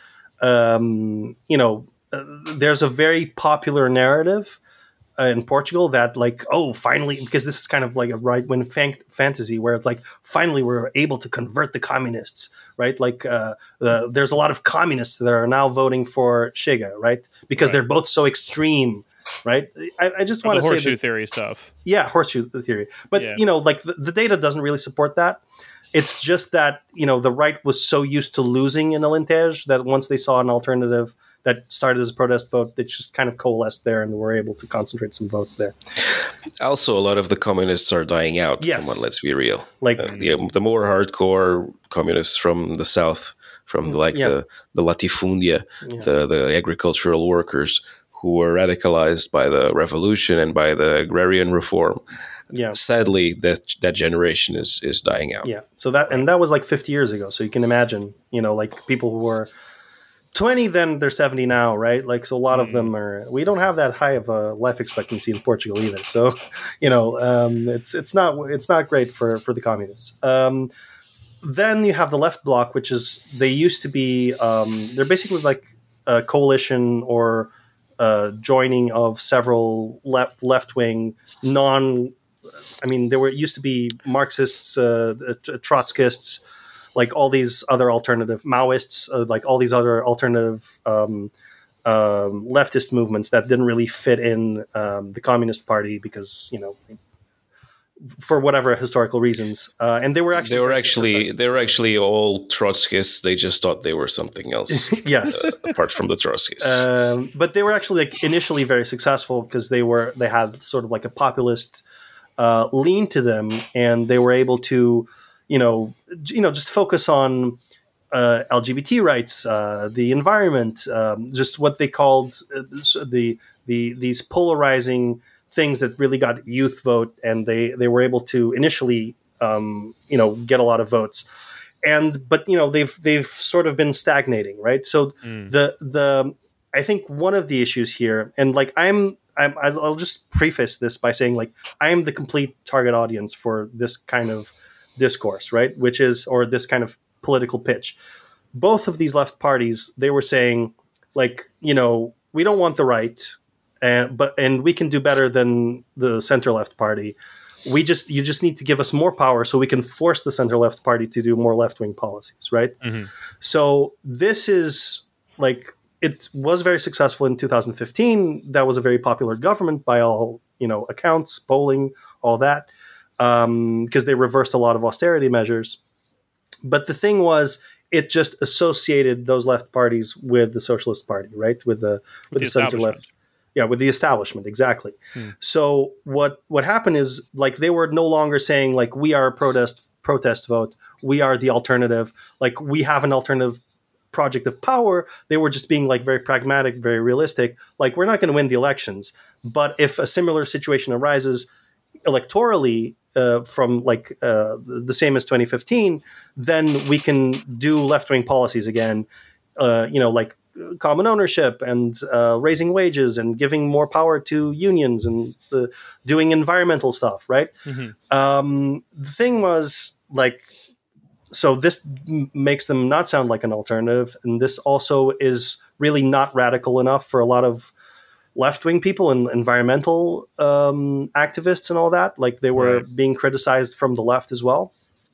um, you know, uh, there's a very popular narrative uh, in Portugal that like, oh, finally, because this is kind of like a right wing fan- fantasy where it's like, finally, we're able to convert the communists, right? Like, uh, the, there's a lot of communists that are now voting for Chega, right? Because Right. they're both so extreme. Right, I, I just Or want the to say horseshoe that, theory stuff. yeah, horseshoe theory. But Yeah. you know, like the, the data doesn't really support that. It's just that you know the right was so used to losing in Alentejo that once they saw an alternative that started as a protest vote, they just kind of coalesced there and were able to concentrate some votes there. also a lot of the communists are dying out. Yes. Come on, let's be real. Like, Uh, the, the more hardcore communists from the south, from the, like Yeah. the the latifundia, Yeah. the the agricultural workers who were radicalized by the revolution and by the agrarian reform. yeah, Sadly, that that generation is is dying out. yeah. So that and that was like fifty years ago. So you can imagine, you know, like people who were twenty then, they're seventy now, right? Like, so a lot of them are. We don't have that high of a life expectancy in Portugal either. So, you know, um, it's it's not it's not great for for the communists. Um, then you have the left bloc, which is they used to be. Um, they're basically like uh, coalition or uh, joining of several left left wing non. I mean, there were used to be Marxists, uh, Trotskyists, like all these other alternative Maoists, uh, like all these other alternative um, um, leftist movements that didn't really fit in um, the Communist Party because, you know, for whatever historical reasons, uh, and they were actually they were actually they were actually all Trotskyists. They just thought they were something else. Yes, uh, apart from the Trotskyists. Um, but they were actually like initially very successful because they were they had sort of like a populist uh, lean to them, and they were able to, you know, you know, just focus on uh, L G B T rights, uh, the environment, um, just what they called uh, the the these polarizing things that really got youth vote, and they, they were able to initially, um, you know, get a lot of votes, and but you know they've they've sort of been stagnating, right? So mm. the the I think one of the issues here, and like I'm, I'm I'll just preface this by saying like I am the complete target audience for this kind of discourse, right? Which is or this kind of political pitch. Both of these left parties, they were saying like, you know, we don't want the right. And but and we can do better than the center left party. We just you just need to give us more power so we can force the center left party to do more left wing policies, right? Mm-hmm. So this is like it was very successful in two thousand fifteen. That was a very popular government by all you know accounts, polling, all that, because um, they reversed a lot of austerity measures. But the thing was, it just associated those left parties with the Socialist Party, right? With the with, with the, the center left. Yeah, with the establishment, exactly. Hmm. So what what happened is like they were no longer saying like we are a protest protest vote, we are the alternative, like we have an alternative project of power. They were just being like very pragmatic, very realistic. Like we're not going to win the elections, but if a similar situation arises electorally uh, from like uh, the same as twenty fifteen, then we can do left wing policies again. Uh, you know, like. Common ownership and uh, raising wages and giving more power to unions and uh, doing environmental stuff, right? Mm-hmm. Um, the thing was like, so this m- makes them not sound like an alternative, and this also is really not radical enough for a lot of left-wing people and environmental um, activists and all that. Like they were right. being criticized from the left as well,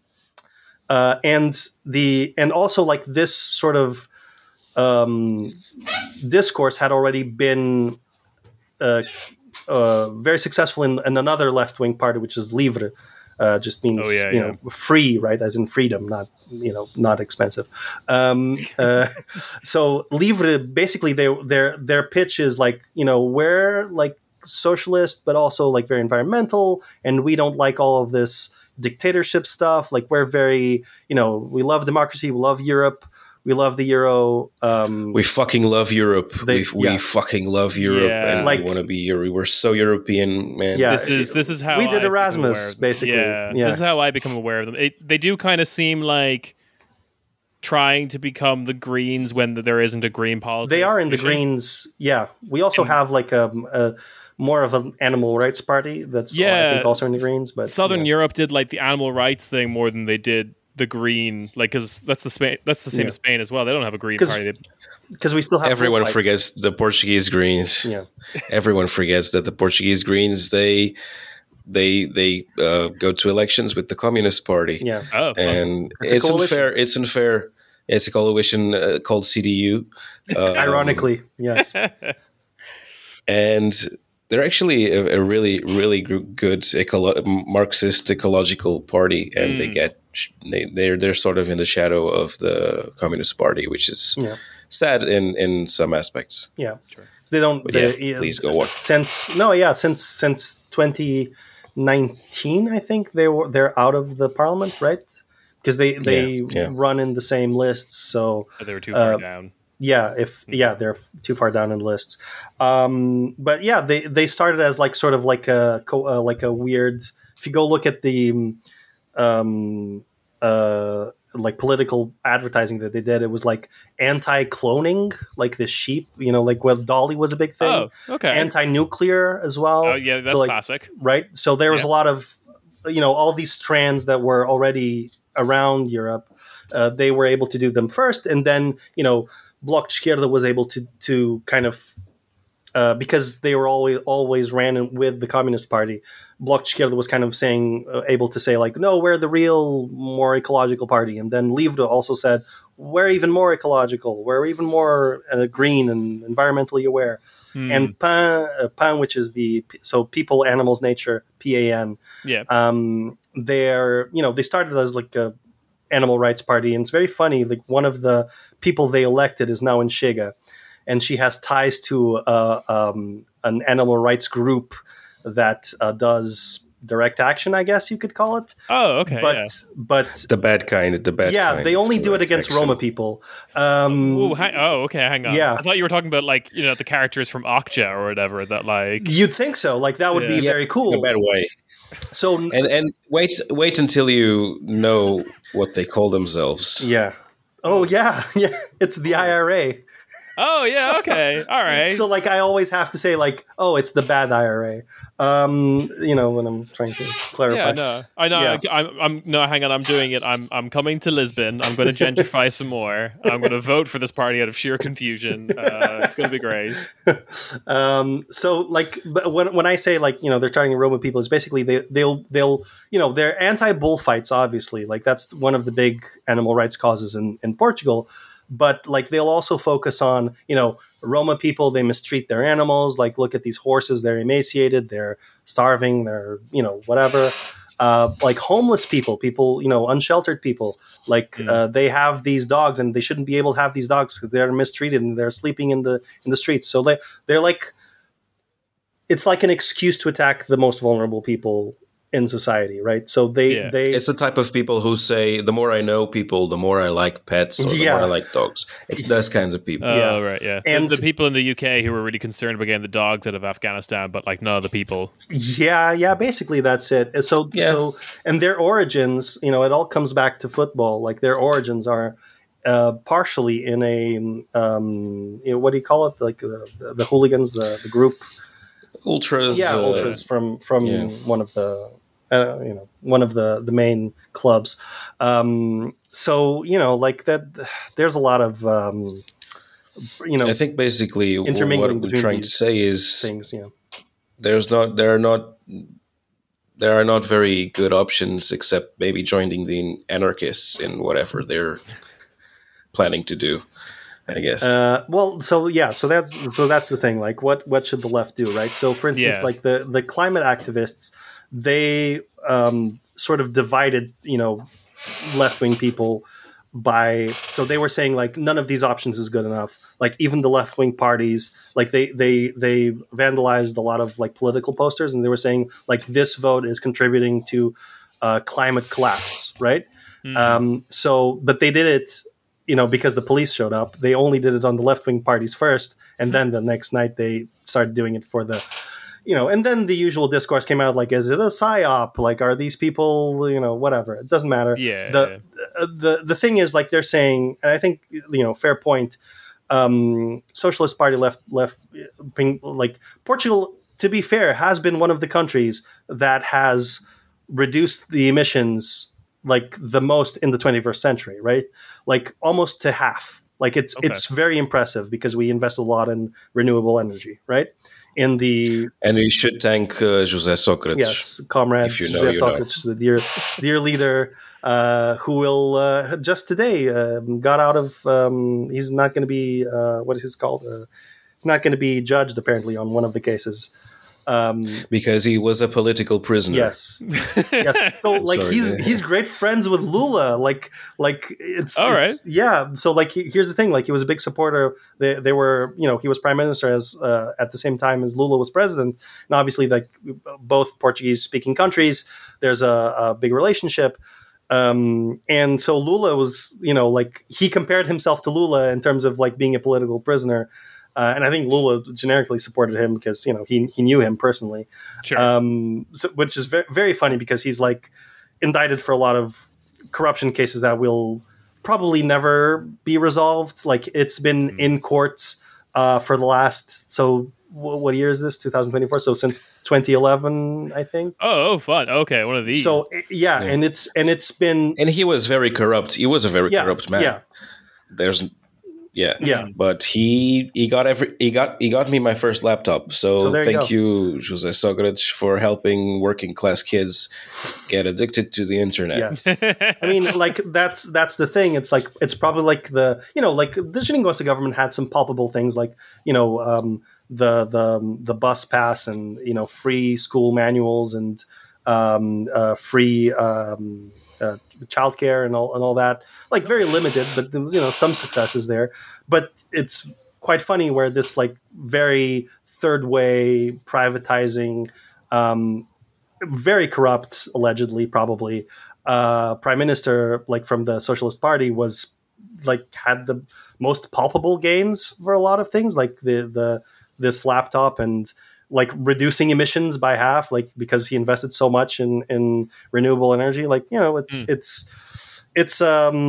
uh, and the and also like this sort of. Um, discourse had already been uh, uh, very successful in, in another left-wing party, which is Livre. Uh, just means oh, yeah, you yeah. know free, right? As in freedom, not you know not expensive. Um, uh, so Livre, basically, they, their their pitch is like you know we're like socialist, but also like very environmental, and we don't like all of this dictatorship stuff. Like we're very you know we love democracy, we love Europe. We love the euro. Um, we fucking love Europe. They, we, we yeah. fucking love Europe, yeah. and like, we want to be Euro. We're so European, man. Yeah, this is this is how we did I Erasmus, basically. Yeah, yeah, this is how I become aware of them. It, they do kind of seem like trying to become the Greens when there isn't a green policy. They are in the Greens. Yeah, we also and, have like a, a more of an animal rights party. That's yeah, I think also in the Greens. But Southern yeah. Europe did like the animal rights thing more than they did. The green, like, because that's the Spain, that's the same yeah. as Spain as well. They don't have a green party because we still have. Everyone forgets the Portuguese Greens. Yeah, everyone forgets that the Portuguese Greens they they they uh, go to elections with the Communist Party. Yeah, oh, and it's, it's unfair. It's unfair. It's a coalition uh, called C D U. Um, Ironically, yes, and. They're actually a, a really, really good ecolo- Marxist ecological party, and mm. they get they, they're they're sort of in the shadow of the Communist Party, which is yeah. sad in, in some aspects. Yeah, sure. They don't. But they, yeah, please go on. Since no, yeah, since since twenty nineteen, I think they were they're out of the parliament, right? Because they they yeah, yeah. run in the same lists, so oh, they were too far uh, down. Yeah, if yeah, they're too far down in the lists. Um, but yeah, they, they started as like sort of like a uh, like a weird. If you go look at the um, uh, like political advertising that they did, it was like anti-cloning, like the sheep. You know, like well, Dolly was a big thing. Oh, okay. Anti-nuclear as well. Oh yeah, that's so, like, classic, right? So there was yeah. a lot of you know all these strands that were already around Europe. Uh, they were able to do them first, and then you know. Bloc de Esquerda was able to to kind of uh, because they were always always ran in with the Communist Party. Bloc de Esquerda was kind of saying, uh, able to say like, no, we're the real, more ecological party. And then Livre also said, we're even more ecological. We're even more uh, green and environmentally aware. Mm. And PAN, uh, PAN, which is the, so People, Animals, Nature, P A N. Yeah. Um, they're, you know, they started as like a animal rights party. And it's very funny. Like one of the people they elected is now in Chega. And she has ties to uh, um, an animal rights group that uh, does direct action, I guess you could call it. Oh, okay. But yeah. but the bad kind, the bad. Yeah, kind they only do it against action. Roma people. Um, Ooh, hang, oh, okay. Hang on. Yeah, I thought you were talking about like you know the characters from Okja or whatever that like. You'd think so. Like that would yeah. be yeah, very cool. In a bad way. So and and wait wait until you know what they call themselves. Yeah. Oh yeah, yeah. It's the I R A. Oh yeah, okay, all right. So like, I always have to say like, oh, it's the bad I R A. Um, you know, when I'm trying to clarify. Yeah, no, I know. Yeah. I, I'm, I'm no, hang on. I'm doing it. I'm, I'm coming to Lisbon. I'm going to gentrify some more. I'm going to vote for this party out of sheer confusion. Uh, it's going to be great. um, so like, but when when I say like, you know, they're targeting Roma people, is basically they they'll they'll you know they're anti-bullfights. Obviously, like that's one of the big animal rights causes in in Portugal. But like they'll also focus on, you know, Roma people, they mistreat their animals. Like, look at these horses, they're emaciated, they're starving, they're, you know, whatever. Uh, like homeless people, people, you know, unsheltered people, like mm. uh, they have these dogs and they shouldn't be able to have these dogs because they're mistreated and they're sleeping in the in the streets. So they, they're like, it's like an excuse to attack the most vulnerable people in society, right? So they, yeah. they it's the type of people who say, the more I know people, the more I like pets, or the yeah. more I like dogs. It's those kinds of people. Oh, yeah. right, yeah. And the, the people in the U K who were really concerned about getting the dogs out of Afghanistan, but like none of the people. Yeah, yeah, basically that's it. So, yeah. so, and their origins, you know, it all comes back to football. Like their origins are uh, partially in a, um, you know, what do you call it? Like the, the, the hooligans, the, the group. Ultras. Yeah, uh, ultras from, from yeah. one of the, uh, you know, one of the, the main clubs. Um, so, you know, like that, there's a lot of, um, you know, I think basically what we're trying to say is things, you know. there's not, there are not, there are not very good options except maybe joining the anarchists in whatever they're planning to do, I guess. Uh, well, so yeah, so that's so that's the thing. Like, what what should the left do, right? So, for instance, yeah. like the the climate activists, they um, sort of divided, you know, left wing people by. So they were saying like none of these options is good enough. Like even the left wing parties, like they they they vandalized a lot of like political posters, and they were saying like this vote is contributing to uh, climate collapse, right? Mm. Um, so, but they did it. You know, because the police showed up, they only did it on the left-wing parties first, and then the next night they started doing it for the, you know, and then the usual discourse came out like, is it a psyop? Like, are these people, you know, whatever? It doesn't matter. Yeah. The yeah. the the thing is, like, they're saying, and I think, you know, fair point. Um, Socialist Party left left like Portugal, to be fair, has been one of the countries that has reduced the emissions like the most in the twenty-first century, right? Like almost to half. Like it's okay. It's very impressive because we invest a lot in renewable energy, right? In the and we should thank uh, José Sócrates. Yes, comrade you know, José Sócrates, know. the dear dear leader, uh, who will uh, just today uh, got out of. Um, he's not going to be uh, what is his called? Uh, he's not going to be judged apparently on one of the cases. Um, because he was a political prisoner. Yes, yes. So like Sorry, he's yeah. he's great friends with Lula. Like like it's all it's, right. Yeah. So like he, here's the thing. Like he was a big supporter. They they were you know he was prime minister as uh, at the same time as Lula was president. And obviously like both Portuguese speaking countries, there's a, a big relationship. Um, and so Lula was you know like he compared himself to Lula in terms of like being a political prisoner. Uh, and I think Lula generically supported him because, you know, he he knew him personally. Sure. Um, so, which is very, very funny because he's like indicted for a lot of corruption cases that will probably never be resolved. Like it's been mm. in courts uh, for the last, so w- what year is this? twenty twenty-four. So since twenty eleven, I think. Oh, oh, fun. Okay. One of these. So yeah, yeah. And it's, and it's been. And he was very corrupt. He was a very yeah, corrupt man. Yeah. There's Yeah, Yeah. But he he got every he got he got me my first laptop. So, So there you thank go. you, Jose Sokrac, for helping working class kids get addicted to the internet. Yes. I mean, like that's that's the thing. It's like it's probably like the you know like the Xinjiang government had some palpable things like you know um, the the the bus pass and you know free school manuals and um, uh, free um, uh, childcare and all and all that. Like very limited, but there was you know some successes there. But it's quite funny where this like very third way privatizing. Um, very corrupt, allegedly, probably, uh, prime minister, like from the Socialist Party, was like had the most palpable gains for a lot of things, like the the this laptop and like reducing emissions by half, like because he invested so much in in renewable energy. Like you know, it's mm. it's it's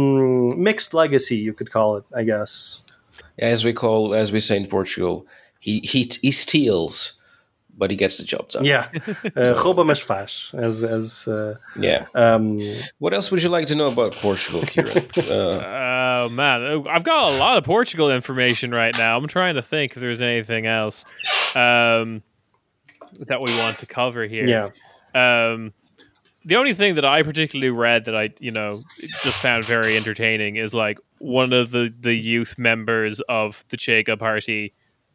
um mixed legacy, you could call it, I guess. As we call, as we say in Portugal, he he he steals, but he gets the job done. Yeah, rouba mas faz. As as uh, yeah. Um, what else would you like to know about Portugal, Kieran? uh, oh man, I've got a lot of Portugal information right now. I'm trying to think if there's anything else um, that we want to cover here. Yeah. Um, the only thing that I particularly read that I, you know, just found very entertaining is like one of the, the youth members of the Chega party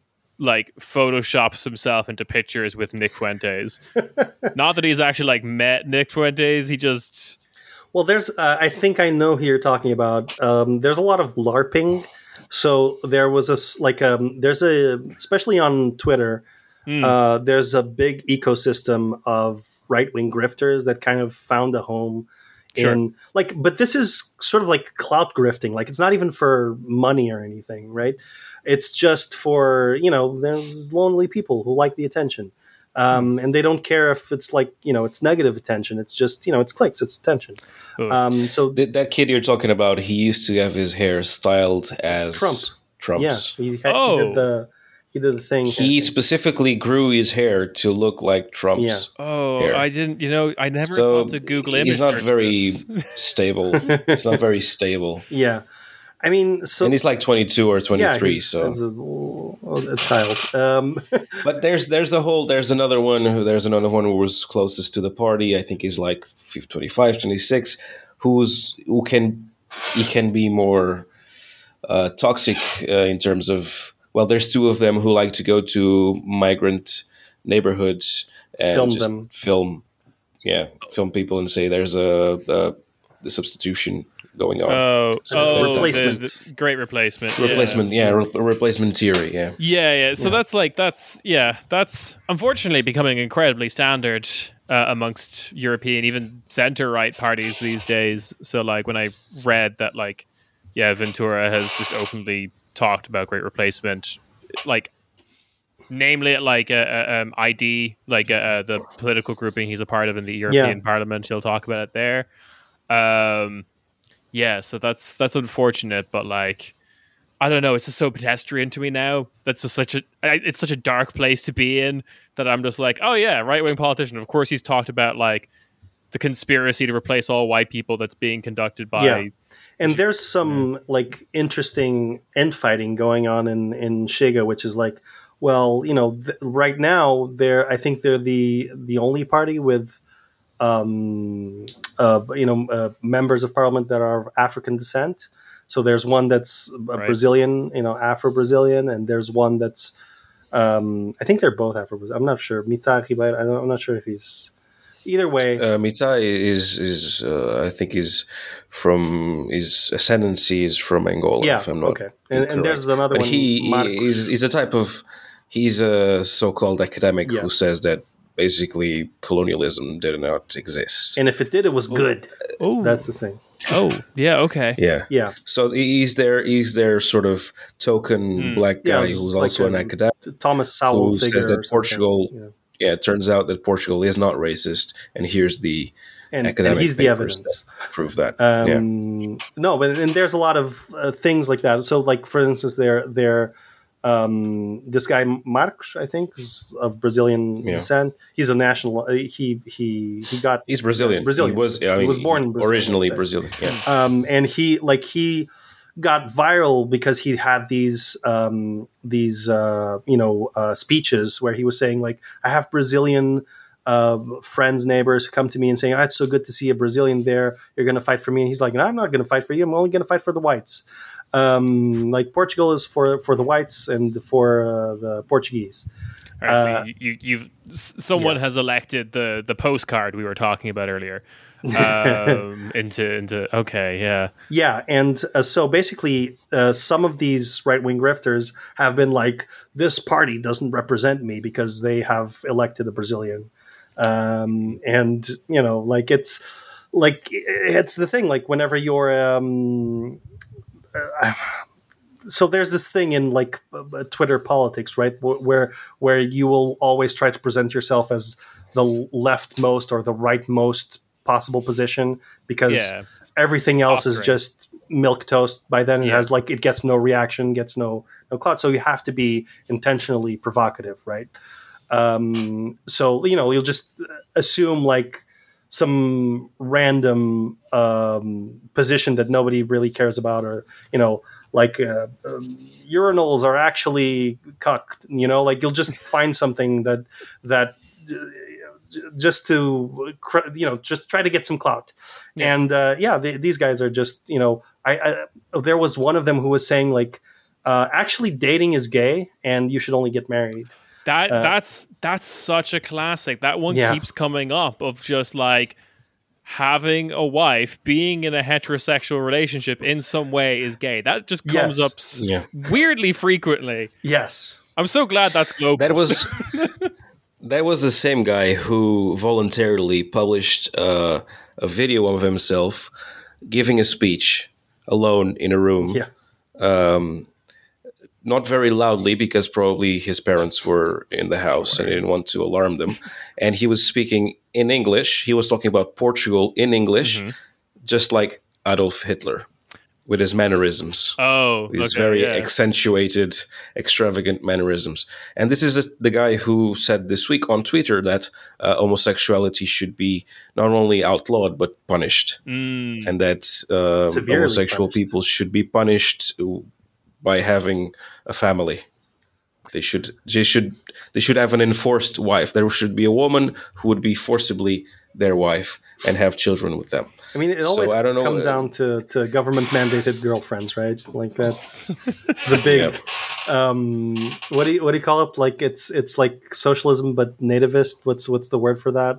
like photoshops himself into pictures with Nick Fuentes. Not that he's actually like met Nick Fuentes. He just well, there's uh, I think I know who you're talking about. Um, there's a lot of LARPing. So there was a like um there's a especially on Twitter. Mm. Uh, there's a big ecosystem of right wing grifters that kind of found a home. Sure. In like, but this is sort of like clout grifting. Like it's not even for money or anything, right? It's just for, you know, there's lonely people who like the attention. Um, and they don't care if it's like, you know, it's negative attention. It's just, you know, it's clicks, it's attention. Um, so that, that kid you're talking about, he used to have his hair styled as Trump. Trump's. Yeah, he, had, oh. he did the he did the thing. He specifically grew his hair to look like Trump's. Yeah. Oh, hair. I didn't. You know, I never so thought to Google image He's not search very this. stable. He's not very stable. Yeah. I mean, so and he's like twenty-two or twenty-three. Yeah, he's, so he's a, a child. Um. But there's there's a whole there's another one who there's another one who was closest to the party. I think he's like twenty-five, twenty-six, who's who can he can be more uh, toxic uh, in terms of well, there's two of them who like to go to migrant neighborhoods and film just them. film, yeah, film people and say there's a, a the substitution going on. Oh, So oh replacement. the, the great replacement. Replacement, yeah, yeah, re- replacement theory, yeah. Yeah, yeah. So Yeah. that's like that's yeah, that's unfortunately becoming incredibly standard uh, amongst European, even center right parties these days. So like when I read that, like, yeah, Ventura has just openly talked about great replacement, like, namely like uh, uh, um, I D, like uh, uh, the political grouping he's a part of in the European Yeah. Parliament. He'll talk about it there. Um, yeah, so that's that's unfortunate, but like, I don't know. It's just so pedestrian to me now. That's just such a I- it's such a dark place to be in that I'm just like, oh yeah, right wing politician. Of course, he's talked about like the conspiracy to replace all white people that's being conducted by. Yeah. And there's some like interesting infighting going on in in Chega, which is like, well, you know, th- right now they're I think they're the the only party with, um, uh, you know, uh, members of parliament that are of African descent. So there's one that's a Right. Brazilian, you know, Afro-Brazilian, and there's one that's, um, I think they're both Afro-Brazilian. I'm not sure. Mita Ribeiro, I don't- I'm not sure if he's. Either way, Uh, Mitai is is uh, I think is from his ascendancy is from Angola. yeah, if I'm not okay. And, and incorrect. there's another But one. he, Marcos. he is he's a type of he's a so-called academic Yeah. who says that basically colonialism did not exist. And if it did, it was good. Oh, That's the thing. oh, yeah, okay. yeah. Yeah. So he's their he's their sort of token Hmm. black Yeah, guy it's who's like also a- an academic. Thomas Sowell Who figure says that or something, Portugal- you know. Yeah, it turns out that Portugal is not racist, and here's the and, academic and he's the papers evidence. prove that. yeah. Um, No, but and there's a lot of uh, things like that. So, like for instance, there there um, this guy Marcos, I think, is of Brazilian Yeah. descent. He's a national. Uh, he he he got He's Brazilian. He's Brazilian. He was. Yeah, I He mean, was born in Brazil, originally let's say. Brazilian. Yeah. um, and he like he got viral because he had these um, these uh, you know uh, speeches where he was saying like, I have Brazilian uh, friends, neighbors who come to me and saying, oh, it's so good to see a Brazilian there. You're going to fight for me. And he's like, no, I'm not going to fight for you. I'm only going to fight for the whites. Um, like Portugal is for, for the whites and for uh, the Portuguese. All right, Uh, so you, you, you've someone yeah. has elected the the postcard we were talking about earlier um, into into okay, yeah, Yeah, and uh, so basically, uh, some of these right wing grifters have been like, this party doesn't represent me because they have elected a Brazilian, um, and you know, like it's like it's the thing. Like whenever you're um, uh, so there's this thing in like uh, Twitter politics, right? Where where you will always try to present yourself as the leftmost or the rightmost possible position because yeah. everything else is Offering. just milk toast by then. It Yeah. has like it gets no reaction, gets no no clout. So you have to be intentionally provocative, right? Um, so you know you'll just assume like some random um, position that nobody really cares about, or you know. Like uh, um, urinals are actually cucked, you know. Like you'll just find something that that uh, just to you know just try to get some clout. Yeah. And uh, yeah, the, these guys are just you know. I, I there was one of them who was saying like, uh, actually dating is gay, and you should only get married. That Uh, that's that's such a classic. That one Yeah. keeps coming up of just like having a wife, being in a heterosexual relationship in some way is gay. That just comes Yes. up s- Yeah. weirdly frequently. Yes. I'm so glad that's global. That was that was the same guy who voluntarily published uh, a video of himself giving a speech alone in a room. Yeah. Um, not very loudly because probably his parents were in the house and he didn't want to alarm them. And he was speaking in English. He was talking about Portugal in English, Mhm. just like Adolf Hitler with his mannerisms. Oh, These okay, very yeah. accentuated, extravagant mannerisms. And this is the guy who said this week on Twitter that uh, homosexuality should be not only outlawed but punished, Mm. and that uh, Severely homosexual punished. people should be punished by having a family. They should, they should, they should have an enforced wife. There should be a woman who would be forcibly their wife and have children with them. I mean, it So, always I don't know, comes uh, down to, to government mandated girlfriends, right? Like that's the big. Um, what do you what do you call it? Like it's it's like socialism, but nativist. What's what's the word for that?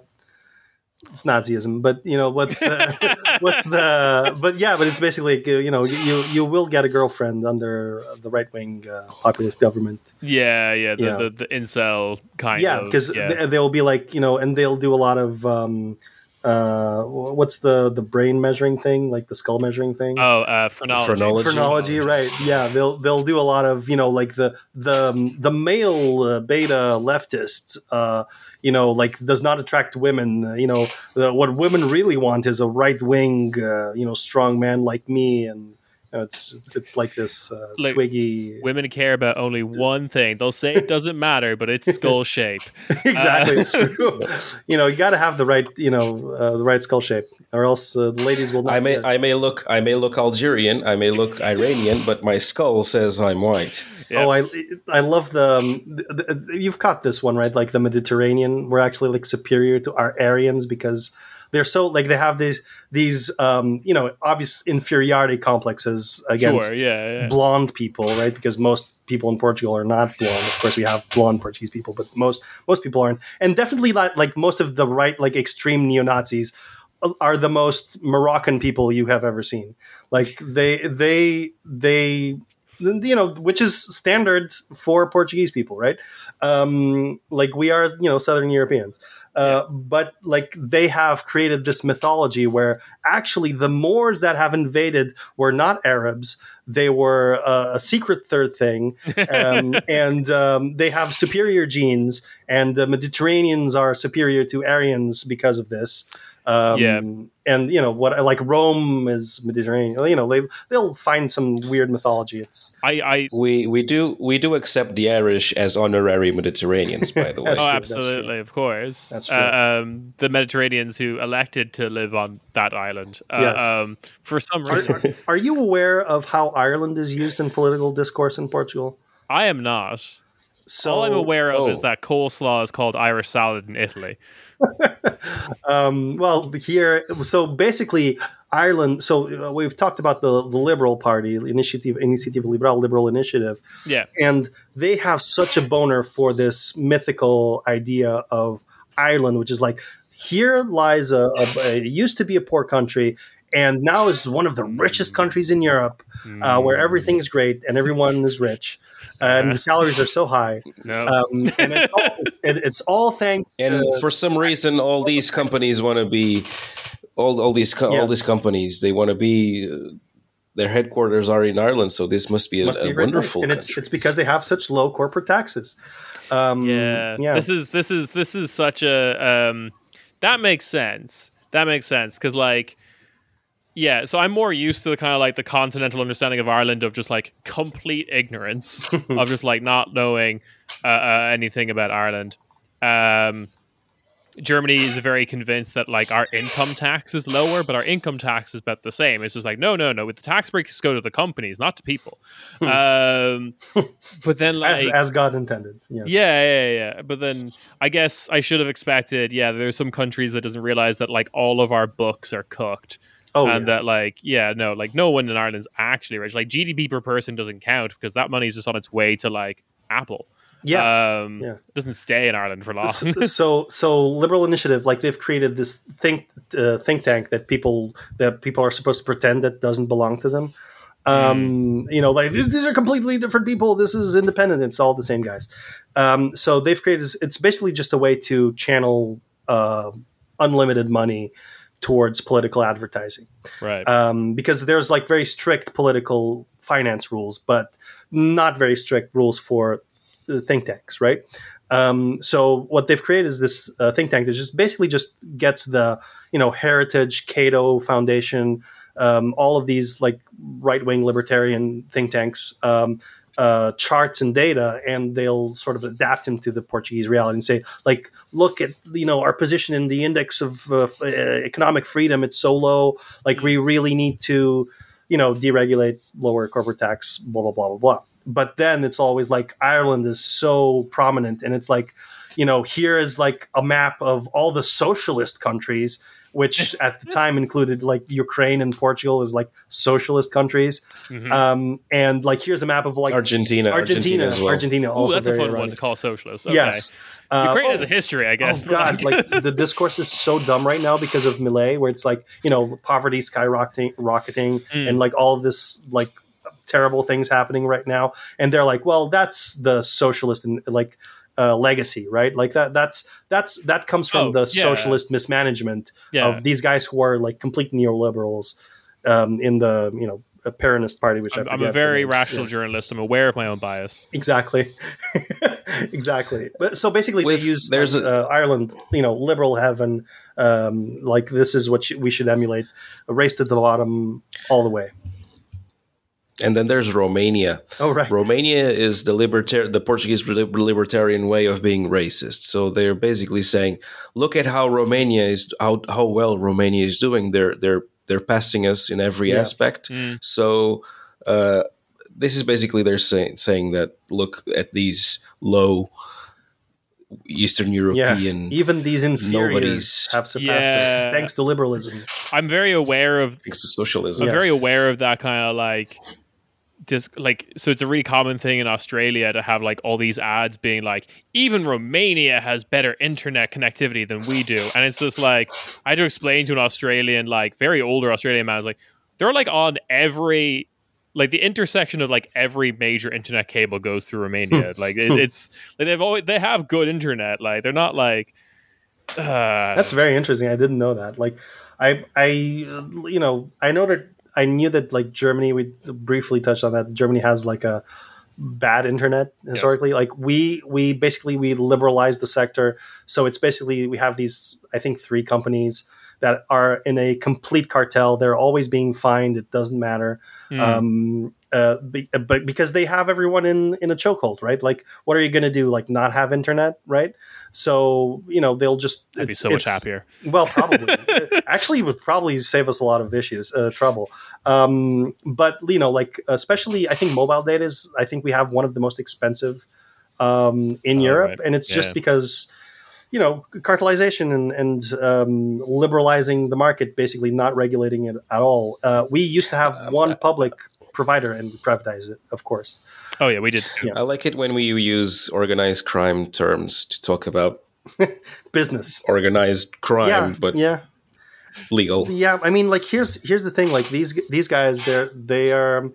It's Nazism, but you know what's the what's the but yeah, but it's basically like, you know you you will get a girlfriend under the right wing uh, populist government. Yeah, yeah, the, Yeah. the the incel kind Yeah, of. because yeah. they, they'll be like you know, and they'll do a lot of um, uh, what's the the brain measuring thing, like the skull measuring thing. oh, uh, phrenology. Phrenology. Phrenology, right? Yeah, they'll they'll do a lot of you know like the the the male uh, beta leftist, uh, you know, like does not attract women. Uh, you know, the, what women really want is a right wing, uh, you know, strong man like me, and you know, it's just, it's like this uh, Like, twiggy. Women care about only one thing. They'll say it doesn't matter, but it's skull shape. Exactly, Uh, it's true. You know, you got to have the right, you know, uh, the right skull shape, or else uh, the ladies will not. I may, get- I may look, I may look Algerian, I may look Iranian, but my skull says I'm white. Yeah. Oh, I I love the, um, the, the you've caught this one, right? Like the Mediterranean, we're actually like superior to our Aryans because they're so like they have these these um, you know obvious inferiority complexes against Sure, yeah, yeah. blonde people, right? Because most people in Portugal are not blonde. Of course, we have blonde Portuguese people, but most most people aren't, and definitely not like most of the right like extreme neo Nazis are the most Moroccan people you have ever seen. Like they they they you know which is standard for Portuguese people, right? Um, like we are, you know, Southern Europeans. Uh, but like they have created this mythology where actually the Moors that have invaded were not Arabs; they were uh, a secret third thing, um, and um, they have superior genes, and the Mediterraneans are superior to Aryans because of this. Um, Yeah. and you know what, like Rome is Mediterranean. You know, they they'll find some weird mythology. It's I, I We we do we do accept the Irish as honorary Mediterraneans, by the way. That's oh, true, that's absolutely, true. of course. That's true. Uh, um, the Mediterraneans who elected to live on that island. Uh, Yes. um, for some Are, reason, are, are you aware of how Ireland is used in political discourse in Portugal? I am not. So All I'm aware of Oh. is that coleslaw is called Irish salad in Italy. Um, well, here, so basically, Ireland. So uh, we've talked about the, the Liberal Party, Initiative, Initiative Liberal, Liberal Initiative, Yeah. and they have such a boner for this mythical idea of Ireland, which is like here lies a, a, it used to be a poor country, and now it's one of the richest countries in Europe, uh, where everything's great and everyone is rich, and the salaries are so high. No. Um, and it's all, it, it's all thanks And to for some reason, all these companies want to be all all these co- Yeah. all these companies they want to be. Uh, their headquarters are in Ireland, so this must be a, must be a a great wonderful place. And it's country. it's because they have such low corporate taxes. Um, Yeah. yeah. This is this is this is such a um that makes sense. That makes sense cuz like yeah, so I'm more used to the kind of like the continental understanding of Ireland of just like complete ignorance of just like not knowing uh, uh, anything about Ireland. Um Germany is very convinced that like our income tax is lower, but our income tax is about the same. It's just like no, no, no. With the tax breaks go to the companies, not to people. um, but then like as, as God intended. Yes. yeah, yeah, yeah. But then I guess I should have expected. Yeah, there's some countries that doesn't realize that like all of our books are cooked, Oh, and yeah. that like yeah, no, like no one in Ireland's actually rich. Like G D P per person doesn't count because that money is just on its way to like Apple. Yeah. um, Yeah. it doesn't stay in Ireland for long. so, so so Liberal Initiative, like they've created this think uh, think tank that people that people are supposed to pretend that doesn't belong to them. Um, You know, like these are completely different people. This is independent. It's all the same guys. Um, so they've created. It's basically just a way to channel uh, unlimited money towards political advertising. Right. Um, because there's like very strict political finance rules, but not very strict rules for the think tanks, right? Um, so what they've created is this uh, think tank that just basically just gets the, you know, Heritage, Cato Foundation, um, all of these like right-wing libertarian think tanks, um, uh, charts and data, and they'll sort of adapt them to the Portuguese reality and say, like, look at, you know, our position in the index of uh, f- uh, economic freedom. It's so low. Like, we really need to, you know, deregulate, lower corporate tax, blah, blah, blah, blah, blah. But then it's always like Ireland is so prominent, and it's like, you know, here is like a map of all the socialist countries, which at the time included like Ukraine and Portugal as like socialist countries. Mhm. Um, and like here's a map of like Argentina, Argentina, Argentina, as well. Argentina Ooh, also that's a very fun one ironic. to call socialist. Okay. Yes, uh, Ukraine oh, has a history, I guess. Oh but, God! like- Like the discourse is so dumb right now because of Millet, where it's like, you know, poverty skyrocketing, rocketing, Mm. and like all of this like terrible things happening right now, and they're like, well, that's the socialist and like uh, legacy, right? Like that that's that's that comes from Oh, the yeah. socialist mismanagement Yeah. of these guys who are like complete neoliberals um, in the, you know, a Peronist party, which I I'm, forget I'm a the very name. rational Yeah. journalist. I'm aware of my own bias. Exactly, exactly. But so basically, With- they use there's like, uh, Ireland, you know, liberal heaven. Um, like this is what sh- we should emulate. A race to the bottom, all the way. And then there's Romania. Oh right, Romania is the libertar- the Portuguese li- libertarian way of being racist. So they're basically saying, look at how Romania is how, how well Romania is doing. They're they're they're passing us in every Yeah. aspect. Mm. So uh, this is basically they're saying saying that look at these low Eastern Yeah, European even these inferiors nobody's- have surpassed Yeah. us thanks to liberalism. I'm very aware of thanks to socialism. I'm Yeah. very aware of that kind of like just like so it's a really common thing in Australia to have like all these ads being like even Romania has better internet connectivity than we do, and it's just like I had to explain to an Australian like very older Australian man, I was like they're like on every like the intersection of like every major internet cable goes through Romania. like it, it's like they've always they have good internet, like they're not like uh, That's very interesting. I didn't know that. Like, I, I, you know, I know that I knew that like Germany. We briefly touched on that. Germany has like a bad internet historically. Like we, we basically we liberalized the sector, so it's basically we have these I think three companies that are in a complete cartel. They're always being fined. It doesn't matter. Mm. Um, uh, be, but because they have everyone in, in a chokehold, right? Like, what are you going to do? Like, not have internet, right? So, you know, they'll just I'd be so much happier. Well, probably. Actually, it would probably save us a lot of issues, uh, trouble. Um, but, you know, like, especially, I think mobile data is, I think we have one of the most expensive um, in Oh, Europe. right. And it's Yeah. just because, you know, cartelization and, and um, liberalizing the market, basically not regulating it at all. Uh, we used to have one public provider and we privatized it, of course. Oh yeah, we did. Yeah. I like it when we use organized crime terms to talk about Business. organized crime, Yeah, but yeah. legal. Yeah, I mean, like here's here's the thing. Like these these guys, they're they are,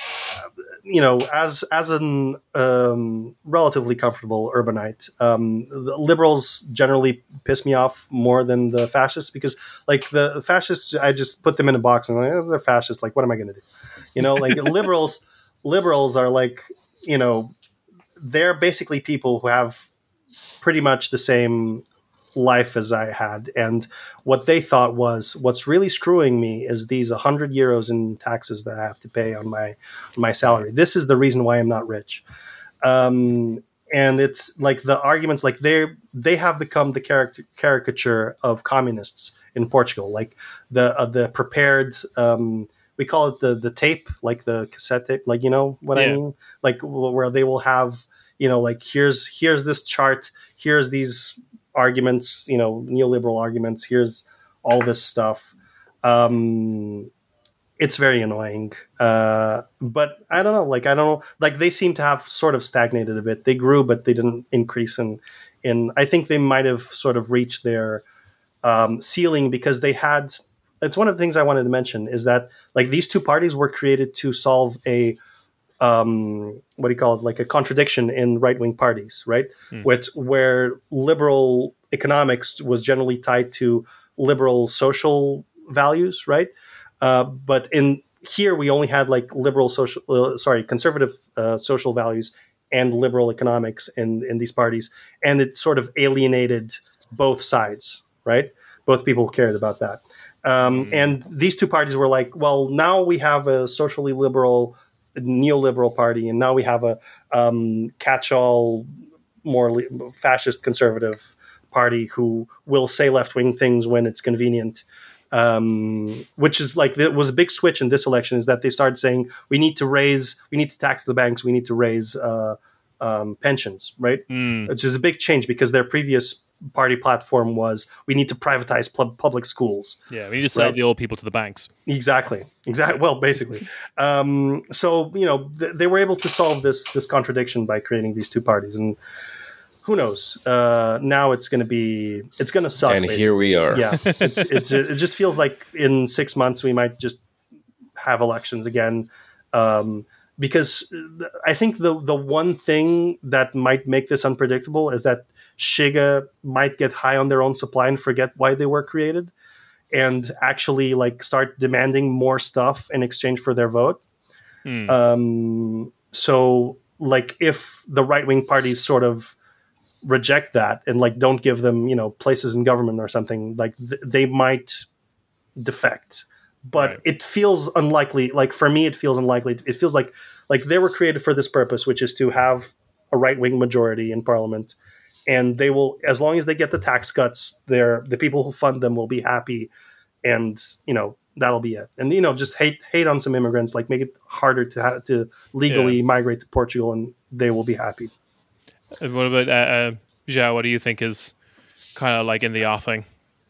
you know, as as an um, relatively comfortable urbanite, um, the liberals generally piss me off more than the fascists because, like, the fascists, I just put them in a box and like, oh, they're fascists. Like, what am I going to do? You know, like liberals liberals are like, you know, they're basically people who have pretty much the same life as I had. And what they thought was, what's really screwing me is these one hundred euros in taxes that I have to pay on my my salary. This is the reason why I'm not rich. Um, and it's like the arguments, like they they have become the caric- caricature of communists in Portugal. Like the uh, the prepared, um, we call it the the tape, like the cassette tape, like, you know what Yeah. I mean? Like where they will have, you know, like here's here's this chart, here's these arguments, you know, neoliberal arguments, here's all this stuff. Um, it's very annoying. Uh, but I don't know, like, I don't know, like they seem to have sort of stagnated a bit. They grew, but they didn't increase in, in I think they might have sort of reached their um, ceiling because they had, it's one of the things I wanted to mention is that like these two parties were created to solve a, um, what do you call it? Like a contradiction in right-wing parties, right? Hmm. Which where liberal economics was generally tied to liberal social values, right? Uh, but in here we only had like liberal social, uh, sorry, conservative uh, social values and liberal economics in in these parties, and it sort of alienated both sides, right? Both people cared about that, um, and these two parties were like, well, now we have a socially liberal neoliberal party, and now we have a um, catch-all, more li- fascist conservative party who will say left-wing things when it's convenient. Um, which is like it was a big switch in this election is that they started saying we need to raise, we need to tax the banks, we need to raise uh, um, pensions, right? Mm. Which is a big change because their previous party platform was we need to privatize pub- public schools. Yeah, we need to sell Right. the old people to the banks. Exactly. Exactly. Well, basically. Um, so, you know, th- they were able to solve this this contradiction by creating these two parties. And who knows? Uh, now it's going to be, it's going to suck. And basically. here we are. Yeah. It's, it's, it just feels like in six months we might just have elections again. Um, because th- I think the, the one thing that might make this unpredictable is that Shiga might get high on their own supply and forget why they were created, and actually like start demanding more stuff in exchange for their vote. Hmm. Um, so like if the right wing parties sort of reject that and like don't give them, you know, places in government or something, like th- they might defect. But Right. it feels unlikely. Like for me, it feels unlikely. It feels like like they were created for this purpose, which is to have a right wing majority in parliament. And they will, as long as they get the tax cuts, they're the people who fund them will be happy, and you know that'll be it. And you know, just hate hate on some immigrants, like make it harder to ha- to legally Yeah. migrate to Portugal, and they will be happy. And what about uh, uh, Zhao? What do you think is kind of like in the offing?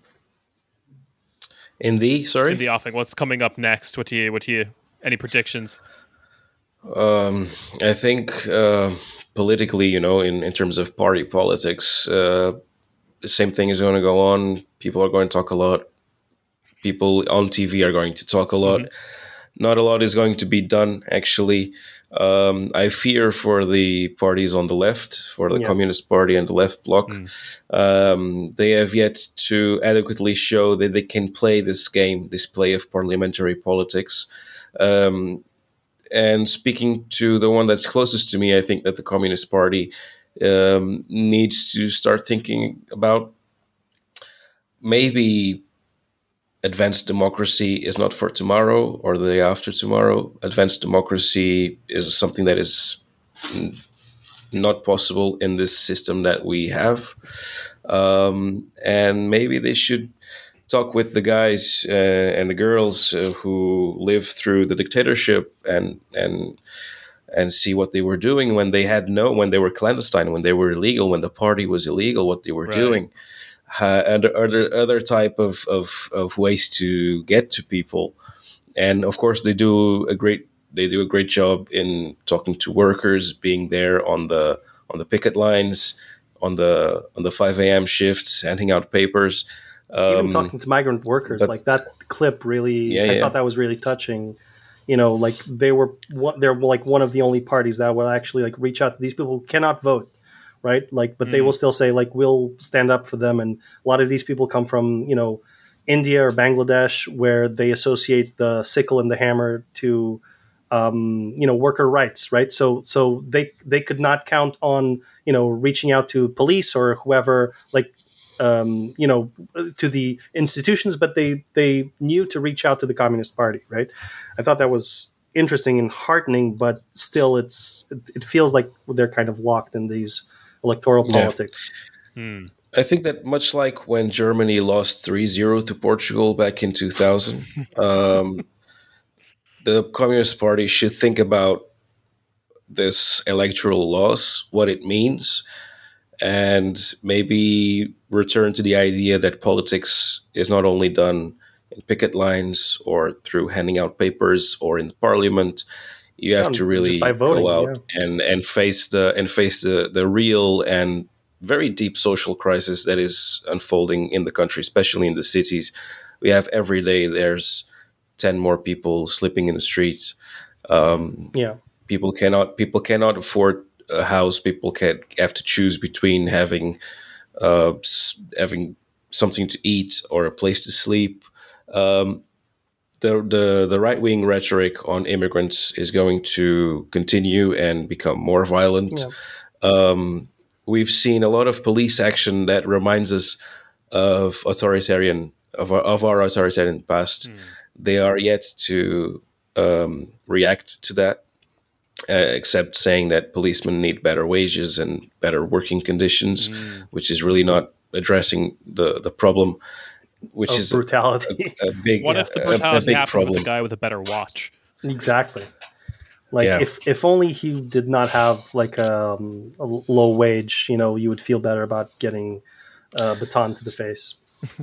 In the sorry, In the offing, what's coming up next? What do you? What do you? Any predictions? um, I think uh, politically, you know, in, in terms of party politics, uh, the same thing is going to go on. People are going to talk a lot. People on T V are going to talk a lot. Not a lot is going to be done, actually. Um, I fear for the parties on the left, for the Yeah. Communist Party and the left bloc. Um, they have yet to adequately show that they can play this game, this play of parliamentary politics. Um, and speaking to the one that's closest to me, I think that the Communist Party um, needs to start thinking about maybe advanced democracy is not for tomorrow or the day after tomorrow. Advanced democracy is something that is not possible in this system that we have. Um, and maybe they should talk with the guys uh, and the girls uh, who lived through the dictatorship and and and see what they were doing when they had no when they were clandestine, when they were illegal, when the party was illegal, what they were Right. doing, uh, and other other type of, of of ways to get to people. And of course, they do a great they do a great job in talking to workers, being there on the on the picket lines, on the on the five a.m. shifts, handing out papers. Um, Even talking to migrant workers, but- like that clip really, Yeah, I yeah. thought that was really touching. You know, like they were, one- they're like one of the only parties that will actually like reach out. These people cannot vote, right? Like, but they will still say like, we'll stand up for them. And a lot of these people come from, you know, India or Bangladesh, where they associate the sickle and the hammer to, um, you know, worker rights, right? So, so they they could not count on, you know, reaching out to police or whoever, like, um, you know, to the institutions, but they they knew to reach out to the Communist Party, right? I thought that was interesting and heartening, but still, it's it, it feels like they're kind of locked in these electoral Yeah. politics. Hmm. I think that much like when Germany lost three zero to Portugal back in two thousand, um, the Communist Party should think about this electoral loss, what it means, and maybe return to the idea that politics is not only done in picket lines or through handing out papers or in the parliament. You have Yeah, to really just by voting, go out and, and face the and face the, the real and very deep social crisis that is unfolding in the country, especially in the cities. We have every day there's ten more people sleeping in the streets. Um, Yeah, people cannot people cannot afford a house. People can have to choose between having uh, s- having something to eat or a place to sleep. Um, the the the right wing rhetoric on immigrants is going to continue and become more violent. yeah. Um, we've seen a lot of police action that reminds us of authoritarian of our, of our authoritarian past. They are yet to um, react to that, uh, except saying that policemen need better wages and better working conditions, which is really not addressing the the problem, which Of is a, brutality. a big What if the a- a, brutality big happened problem. with the guy with a better watch? Exactly. Like Yeah. if if only he did not have like um, a low wage, you know, you would feel better about getting a baton to the face.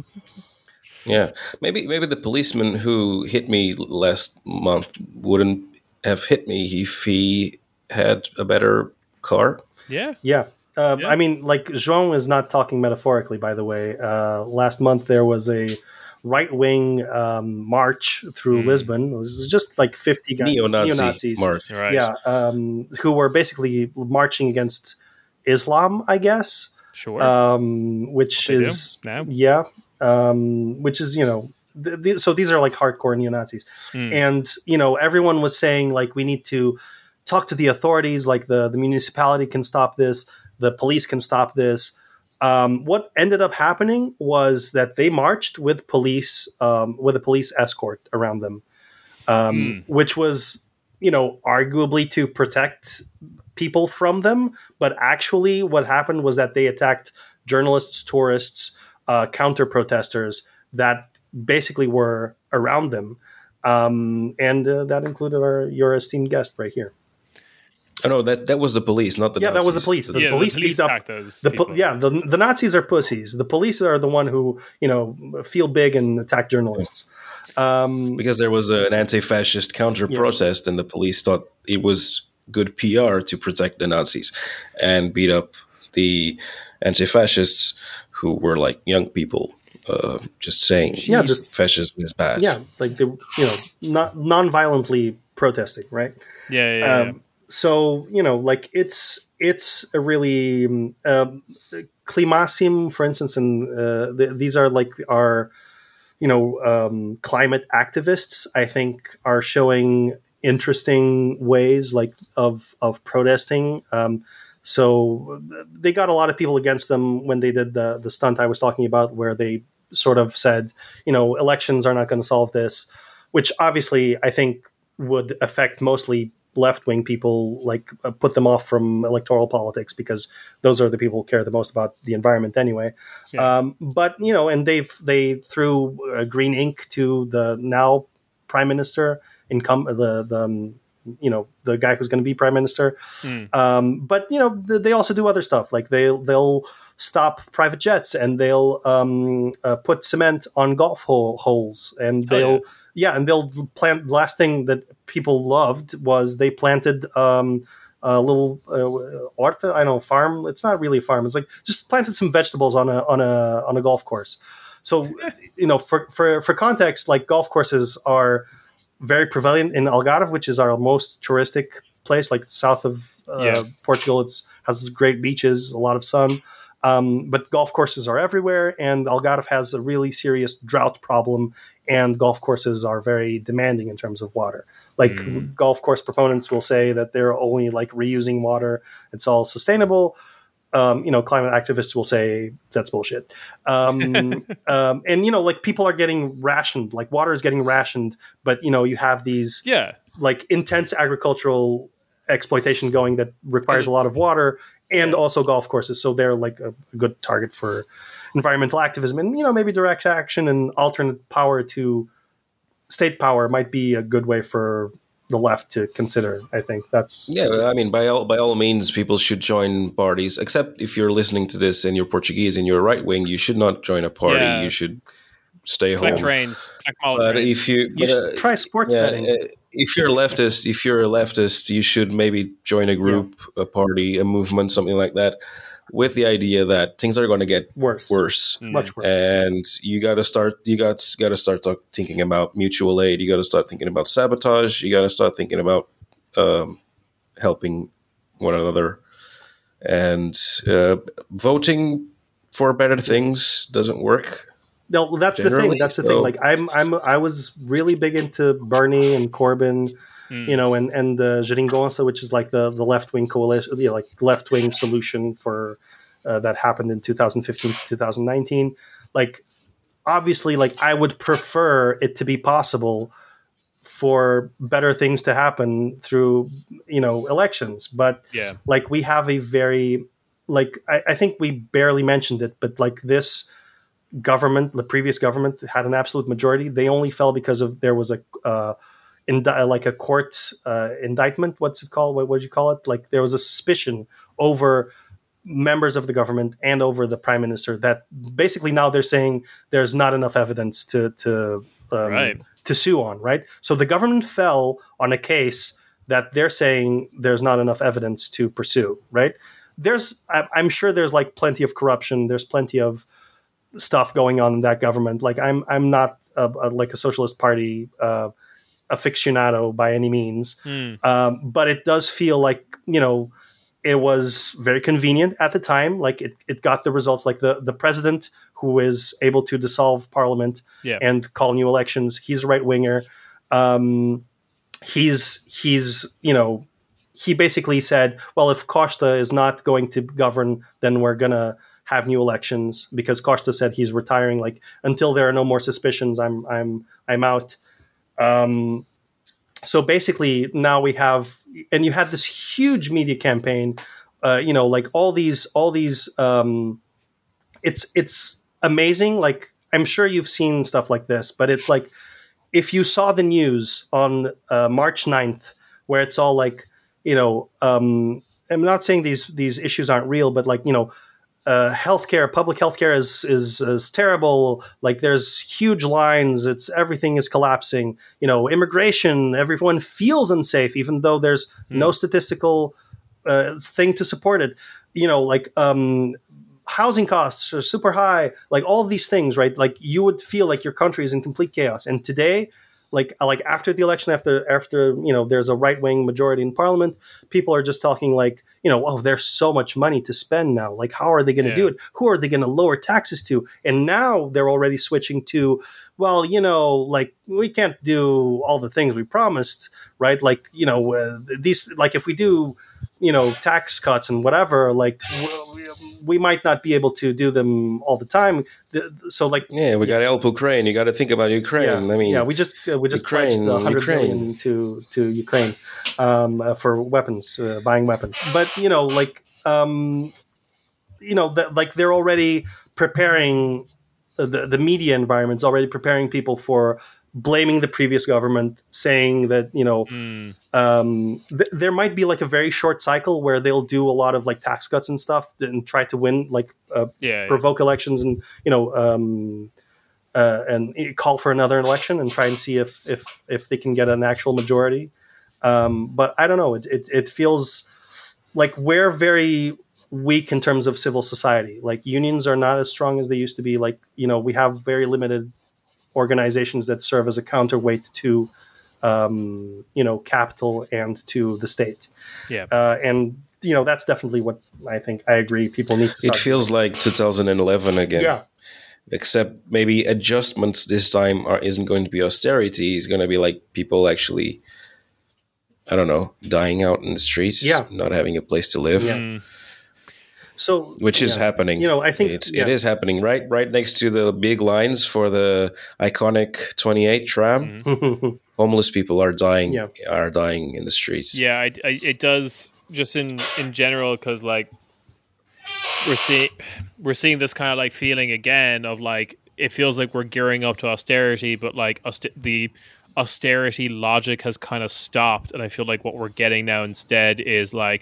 Yeah, maybe maybe the policeman who hit me last month wouldn't have hit me if he had a better car. Yeah. Yeah. Um, Yeah. I mean, like, João is not talking metaphorically, by the way. Uh, last month, there was a right wing um, march through Lisbon. It was just like fifty guys, Neo-Nazi neo-Nazis. march. Right. Yeah. Um, who were basically marching against Islam, I guess, Sure. um, which They do is, now. yeah, um, which is, you know, th- th- so these are like hardcore neo-Nazis. Mm. And, you know, everyone was saying, like, we need to talk to the authorities, like the, the municipality can stop this, the police can stop this. Um, what ended up happening was that they marched with police, um, with a police escort around them, um, Mm. which was, you know, arguably to protect people from them. But actually, what happened was that they attacked journalists, tourists, uh, counter protesters that basically were around them. Um, and uh, that included our your esteemed guest right here. Oh no, that that was the police, not the Yeah, that was the Nazis. police. The yeah, police the police beat up attacked those the po- people. yeah the, the Nazis are pussies. The police are the one who, you know, feel big and attack journalists. Um, Because there was an anti-fascist counter-protest, and the police thought it was good P R to protect the Nazis and beat up the anti-fascists who were like young people, uh, just saying, Yeah, just- fascism is bad. yeah, like they, you know, not non-violently protesting, right? Yeah, yeah, yeah. Um, so, you know, like it's it's a really um, um, Klimasim, for instance, and uh, th- these are like our, you know, um, climate activists. I think are showing interesting ways like of of protesting. Um, so they got a lot of people against them when they did the the stunt I was talking about, where they sort of said, you know, elections are not going to solve this, which obviously I think would affect mostly left-wing people, like uh, put them off from electoral politics, because those are the people who care the most about the environment anyway. Yeah. Um, but, you know, and they've, they threw uh, green ink to the now prime minister, income, the, the um, you know, the guy who's going to be prime minister. Mm. Um, but, you know, th- they also do other stuff. Like they, they'll stop private jets, and they'll um, uh, put cement on golf hole, holes. And they'll, Oh, yeah. yeah, and they'll plant, the last thing that people loved was they planted um, a little uh, horta, I don't know, farm. It's not really a farm. It's like just planted some vegetables on a, on a, on a golf course. So, you know, for, for, for context, like golf courses are very prevalent in Algarve, which is our most touristic place, like south of uh, Yeah. Portugal. It's has great beaches, a lot of sun, um, but golf courses are everywhere, and Algarve has a really serious drought problem, and golf courses are very demanding in terms of water. Like Mm. golf course proponents will say that they're only like reusing water; it's all sustainable. Um, you know, climate activists will say that's bullshit. Um, um, and, you know, like people are getting rationed, like water is getting rationed, but, you know, you have these Yeah. like intense agricultural exploitation going that requires a lot of water, and Yeah. also golf courses. So they're like a, a good target for environmental activism, and, you know, maybe direct action and alternate power to state power might be a good way for the left to consider. I think that's Yeah, I mean, by all by all means, people should join parties. Except if you're listening to this and you're Portuguese and you're right wing, you should not join a party. Yeah. You should stay Collect home. trains. Collect mall But trains. if you, you but, should uh, try sports yeah, betting. uh, if you're a leftist, if you're a leftist, you should maybe join a group, a party, a movement, something like that, with the idea that things are going to get Worse, worse. Mm. much worse. And you got to start. You got got to start talk, thinking about mutual aid. You got to start thinking about sabotage. You got to start thinking about um, helping one another. And uh, voting for better things doesn't work. No, that's the Generally, thing. That's the so- thing. Like I'm, I'm, I was really big into Bernie and Corbyn, Mm. you know, and and the Geringonça, which is like the the left wing coalition, you know, like left wing solution for uh, that happened in two thousand fifteen to two thousand nineteen. Like, obviously, like I would prefer it to be possible for better things to happen through, you know, elections, but Yeah. like we have a very, like I, I think we barely mentioned it, but like this government, the previous government had an absolute majority. They only fell because of there was a uh, indi- like a court uh, indictment. What's it called? What would you call it? Like there was a suspicion over members of the government and over the prime minister that basically now they're saying there's not enough evidence to to um, Right. to sue on. Right. So the government fell on a case that they're saying there's not enough evidence to pursue. Right. There's I- I'm sure there's like plenty of corruption. There's plenty of stuff going on in that government. Like I'm, I'm not a, a, like a socialist party uh, aficionado by any means, Mm. um, but it does feel like, you know, it was very convenient at the time. Like it, it got the results. Like the the president who is able to dissolve parliament Yeah. and call new elections. He's a right winger. Um, he's he's you know he basically said, well, if Costa is not going to govern, then we're gonna have new elections, because Costa said he's retiring. Like until there are no more suspicions, I'm I'm I'm out. Um, so basically, now we have, and you had this huge media campaign. Uh, you know, like all these all these. Um, it's it's amazing. Like I'm sure you've seen stuff like this, but it's like if you saw the news on uh, March ninth, where it's all like, you know, um, I'm not saying these these issues aren't real, but like, you know. Uh, healthcare, public healthcare is, is is terrible. Like there's huge lines. It's everything is collapsing. You know, immigration. Everyone feels unsafe, even though there's no statistical uh, thing to support it. You know, like um, housing costs are super high. Like all of these things, right? Like you would feel like your country is in complete chaos. And today, like like after the election, after after you know, there's a right wing majority in parliament. People are just talking like, you know, oh, there's so much money to spend now. Like, how are they going to Yeah. do it? Who are they going to lower taxes to? And now they're already switching to, well, you know, like we can't do all the things we promised, right? Like, you know, uh, these, like if we do, you know, tax cuts and whatever, like w- we might not be able to do them all the time. The, so like yeah, we got help Ukraine. You got to think about Ukraine. Yeah, I mean, yeah, we just uh, we just Ukraine, pledged a hundred Ukraine. billion to to Ukraine um, uh, for weapons, uh, buying weapons. But you know, like um, you know, that like they're already preparing uh, the the media environment's already preparing people for blaming the previous government, saying that you know Mm. um, th- there might be like a very short cycle where they'll do a lot of like tax cuts and stuff and try to win, like uh, Yeah, yeah. provoke elections and you know um, uh, and call for another election and try and see if if if they can get an actual majority. Um, but I don't know. It, it it feels like we're very weak in terms of civil society. Like unions are not as strong as they used to be. Like you know we have very limited organizations that serve as a counterweight to um, you know capital and to the state. Yeah. Uh, and you know that's definitely what I think. I agree. People need to It start. feels like two thousand eleven again. Yeah. Except maybe adjustments this time are, isn't going to be austerity. It's going to be like people actually, I don't know, dying out in the streets, Yeah. not having a place to live, Yeah. Mm. So which is yeah. happening. You know, I think it's, yeah. it is happening right right next to the big lines for the iconic twenty-eight tram. Mm. Homeless people are dying Yeah. are dying in the streets. Yeah, I, I, it does just in in general because like we're seeing we're seeing this kind of like feeling again of like it feels like we're gearing up to austerity, but like auster- the austerity logic has kind of stopped, and I feel like what we're getting now instead is like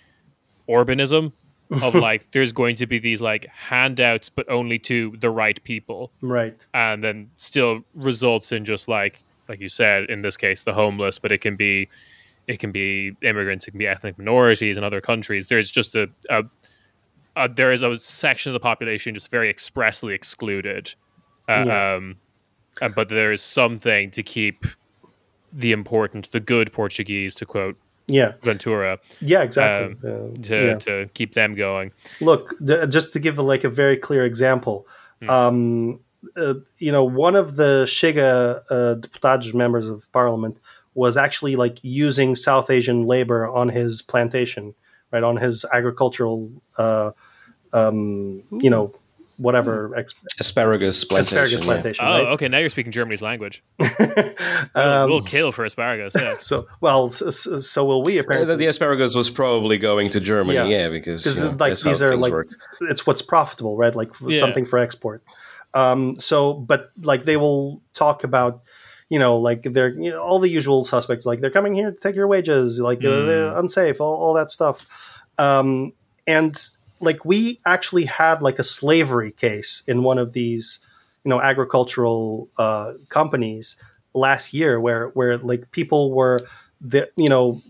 Orbanism of like there's going to be these like handouts, but only to the right people, Right. and then still results in just like like you said in this case the homeless, but it can be it can be immigrants, it can be ethnic minorities in other countries. There's just a, a, a there is a section of the population just very expressly excluded, uh, Yeah. um, uh, but there is something to keep the important, the good Portuguese, to quote Yeah. Ventura, Yeah. Exactly. Uh, to yeah. to keep them going. Look, th- just to give like a very clear example, um, uh, you know, one of the Chega uh, deputados, members of parliament, was actually like using South Asian labor on his plantation, right, on his agricultural, uh, um, you know, whatever ex- Asparagus plantation. asparagus yeah. plantation, Oh, right? okay. Now you're speaking Germany's language. We'll, Um, we'll kill for asparagus. Yeah. So, well, so, so will we Uh, apparently. The, the asparagus was probably going to Germany, Yeah. yeah, because Because you know, like that's how these are things like work. it's what's profitable, right? Like Yeah. something for export. Um, so, but like they will talk about, you know, like they're you know, all the usual suspects. Like they're coming here to take your wages. Like uh, they're unsafe. All, all that stuff. Um, and like we actually had like a slavery case in one of these, you know, agricultural uh, companies last year, where where like people were, the, you know,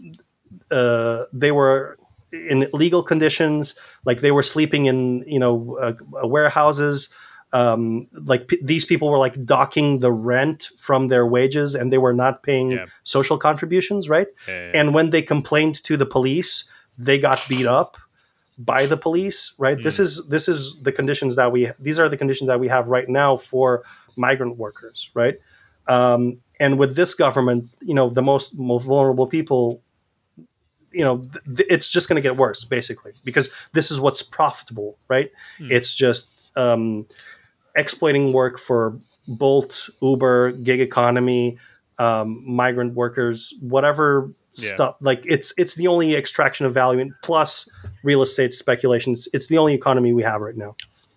uh, they were in illegal conditions, like they were sleeping in you know uh, warehouses. Um, like p- these people were like docking the rent from their wages, and they were not paying Yeah. social contributions, right? Yeah. And when they complained to the police, they got beat up by the police, right? This is this is the conditions that we these are the conditions that we have right now for migrant workers, right? Um, and with this government, you know, the most most vulnerable people, you know, th- it's just going to get worse, basically, because this is what's profitable, right? It's just um, exploiting work for Bolt, Uber, gig economy, um, migrant workers, whatever Yeah. stuff. Like it's it's the only extraction of value, and plus real estate speculation. It's, it's the only economy we have right now.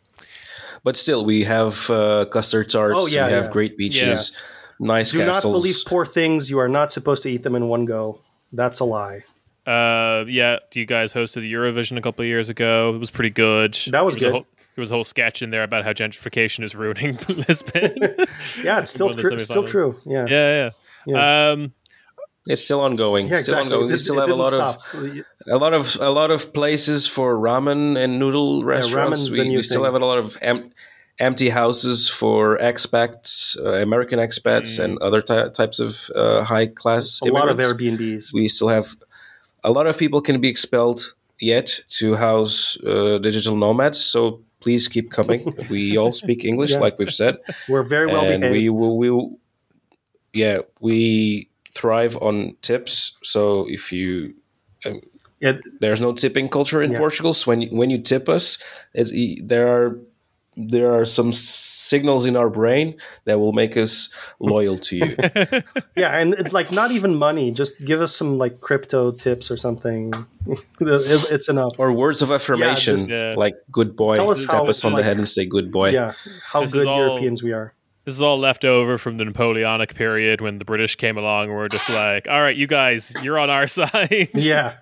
But still, we have uh, custard tarts. Oh, yeah, we have yeah. great beaches, nice Do castles. not believe poor things. You are not supposed to eat them in one go. That's a lie. Uh, yeah. You guys hosted the Eurovision a couple of years ago. It was pretty good. That was There a good. whole, there was a whole sketch in there about how gentrification is ruining Lisbon. Yeah, it's still One of the true. It's still semifinals. true. Yeah. yeah, yeah. Yeah. Um, It's still ongoing. Yeah, Still exactly. ongoing. It We did- still it have a didn't lot stop. of a lot of a lot of places for ramen and noodle restaurants. ramen's the we new we still thing. have a lot of em- empty houses for expats, uh, American expats, and other ty- types of uh, high class. A lot of immigrants. Airbnbs. We still have a lot of people can be expelled yet to house uh, digital nomads. So please keep coming. We all speak English, Yeah. like we've said, We're very well and behaved. we will. We will yeah, we thrive on tips. So if you um, Yeah, There's no tipping culture in Yeah. Portugal. So when you, when you tip us, it's, there are there are some signals in our brain that will make us loyal to you. yeah, and it, like not even money. Just give us some like crypto tips or something. It- it's enough. Or words of affirmation, just- Yeah. like "good boy." Tell us Tap how, us on the like- head and say "good boy." Yeah, how This is good all- Europeans we are. This is all left over from the Napoleonic period when the British came along and were just like, all right, you guys, you're on our side. Yeah.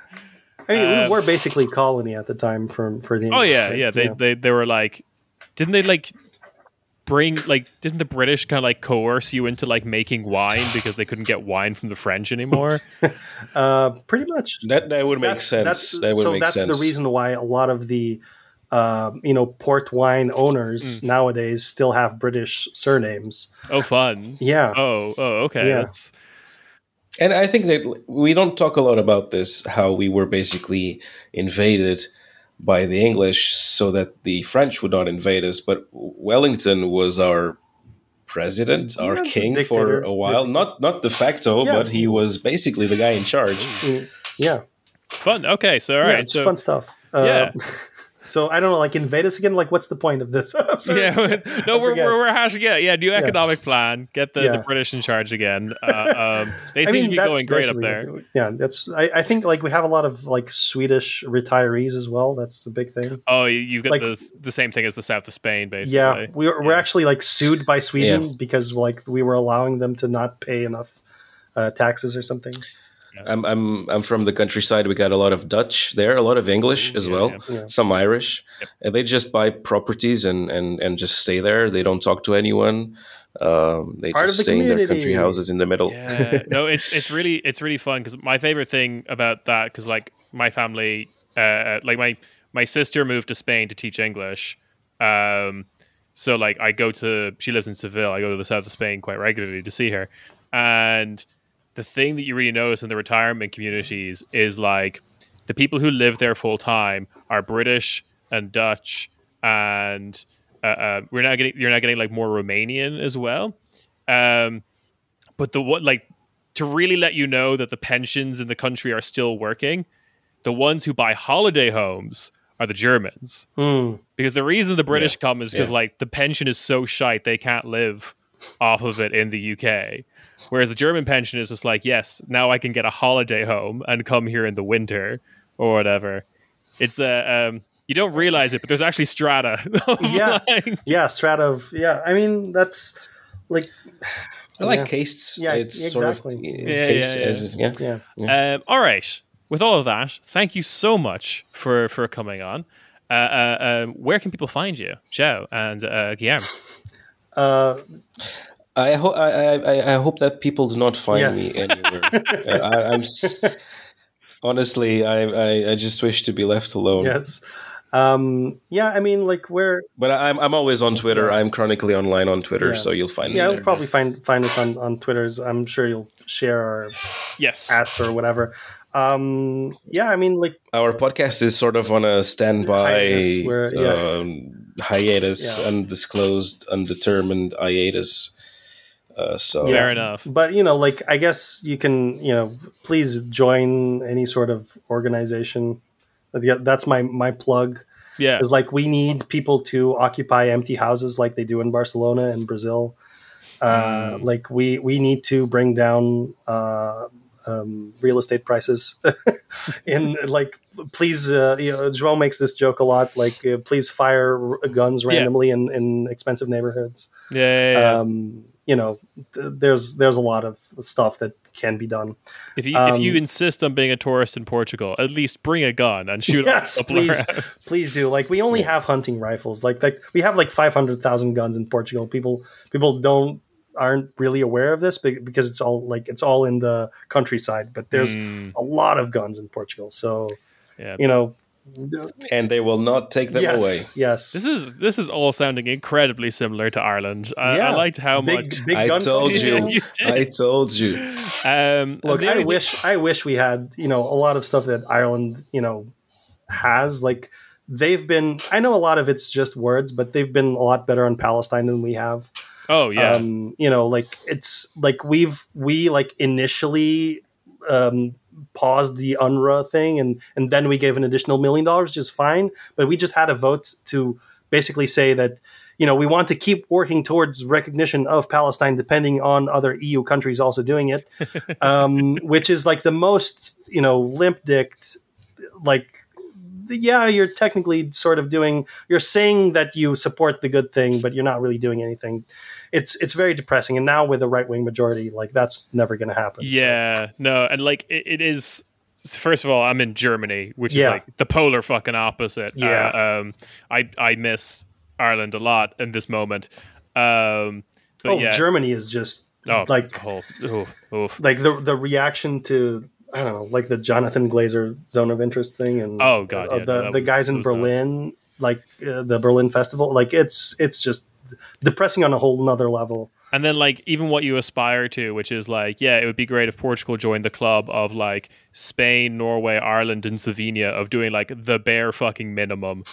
I mean, Um, we were basically colony at the time for for the. Oh English, yeah, right? yeah. They, they they were like, didn't they like bring like didn't the British kind of like coerce you into like making wine because they couldn't get wine from the French anymore? uh, pretty much. That that would make That's- sense. that's- that would so make that's sense. the reason why a lot of the, uh, you know, port wine owners Mm. nowadays still have British surnames. Oh, fun. Yeah. Oh, oh, okay. Yeah. That's And I think that we don't talk a lot about this, how we were basically invaded by the English so that the French would not invade us. But Wellington was our president, our Yeah, king dictator, for a while. basically. Not not de facto, Yeah. but he was basically the guy in charge. Mm, Yeah. fun. Okay, so all yeah, right, it's so fun stuff. Uh, yeah. So I don't know, like invade us again. Like, what's the point of this? I'm sorry. yeah, no, I we're, forget. we're we're hashing it. Yeah, new economic plan. Get the, Yeah. the British in charge again. Uh, um, they I seem mean, to be that's going great up basically there. it. Yeah, that's. I, I think like we have a lot of like Swedish retirees as well. That's the big thing. Oh, you- you've got Like- the the same thing as the south of Spain, basically. Yeah, we were, we're Yeah. actually like sued by Sweden because like we were allowing them to not pay enough uh, taxes or something. I'm I'm I'm from the countryside. We got a lot of Dutch there, a lot of English as yeah, well, yeah. Yeah. some Irish, Yep. and they just buy properties and, and, and just stay there. They don't talk to anyone. Um, they Part just of the stay in their community. country houses in the middle. Yeah, no, it's it's really it's really fun because my favorite thing about that because like my family, uh, like my my sister moved to Spain to teach English, um, so like I go to she lives in Seville. I go to the south of Spain quite regularly to see her, and the thing that you really notice in the retirement communities is like the people who live there full time are British and Dutch and uh, uh, we're now getting you're now getting like more Romanian as well. Um, but the what like to really let you know that the pensions in the country are still working, the ones who buy holiday homes are the Germans. Hmm. Because the reason the British Yeah. come is because Yeah. like the pension is so shite they can't live off of it in the U K. Whereas the German pension is just like, yes, now I can get a holiday home and come here in the winter or whatever. It's a um, you don't realize it, but there's actually strata. of, Yeah. like- Yeah, strata of yeah. I mean, that's like I like Yeah. castes. Yeah, it's exactly. sort of uh, Yeah, case yeah, yeah. as yeah. yeah. Um, all right. With all of that, thank you so much for for coming on. Uh, uh, uh, where can people find you, Joe and uh, Guillermo? Uh, I, ho- I, I I hope that people do not find Yes. me anywhere. uh, I, I'm s- honestly, I, I I just wish to be left alone. yes. Um, yeah, I mean, like we're But I'm I'm always on Twitter. Yeah. I'm chronically online on Twitter, Yeah. so you'll find yeah, me we'll there. probably find find us on on Twitter's. I'm sure you'll share our Yes. ats or whatever. Um, yeah, I mean, like Our podcast is sort of on a standby Hiatus, where- yeah. um, hiatus, Yeah. undisclosed, undetermined hiatus. Uh, so Fair enough. but you know, like I guess you can, you know, please join any sort of organization. Yeah, that's my my plug. Yeah. Is like we need people to occupy empty houses like they do in Barcelona and Brazil. Uh, Mm. Like we we need to bring down uh, um, real estate prices. And like, please, uh, you know, Joel makes this joke a lot. Like, uh, please fire r- guns Yeah. randomly in, in expensive neighborhoods. Yeah. yeah, yeah. Um, you know, th- there's there's a lot of stuff that can be done. if you if you um, insist on being a tourist in Portugal, at least bring a gun and shoot Yes, off people please, around. please do. Like we only have hunting rifles. Like like we have like five hundred thousand guns in Portugal. People people don't aren't really aware of this be- because it's all like it's all in the countryside. But there's Mm, a lot of guns in Portugal. So yeah. you know, and they will not take them yes, away. yes. This is this is all sounding incredibly similar to Ireland. I, Yeah. I liked how big much. big I gun told culture. you. You did. I told you. Um, Look, the I only thing- wish I wish we had, you know, a lot of stuff that Ireland, you know, has. Like they've been I know a lot of it's just words, but they've been a lot better on Palestine than we have. Oh yeah. Um, you know, like it's like we've we like initially um paused the U N R W A thing, and and then we gave an additional million dollars, which is fine. But we just had a vote to basically say that, you know, we want to keep working towards recognition of Palestine, depending on other E U countries also doing it, um, which is like the most, you know, limp-dicked, like, yeah, you're technically sort of doing, you're saying that you support the good thing, but you're not really doing anything. It's it's very depressing. And now with a right-wing majority, like, that's never going to happen. Yeah, so. no. And like, it, it is, first of all, I'm in Germany, which yeah. is like the polar fucking opposite. Yeah. Uh, um, I, I miss Ireland a lot in this moment. Um, but oh, yeah. Germany is just oh, like, oh, oh, oh. like the the reaction to, I don't know, like the Jonathan Glazer zone of interest thing, and oh god, uh, yeah, the no, the was, guys in Berlin, nuts. like uh, the Berlin Festival, like it's it's just depressing on a whole nother level. And then like even what you aspire to, which is like, yeah, it would be great if Portugal joined the club of like Spain, Norway, Ireland, and Slovenia of doing like the bare fucking minimum,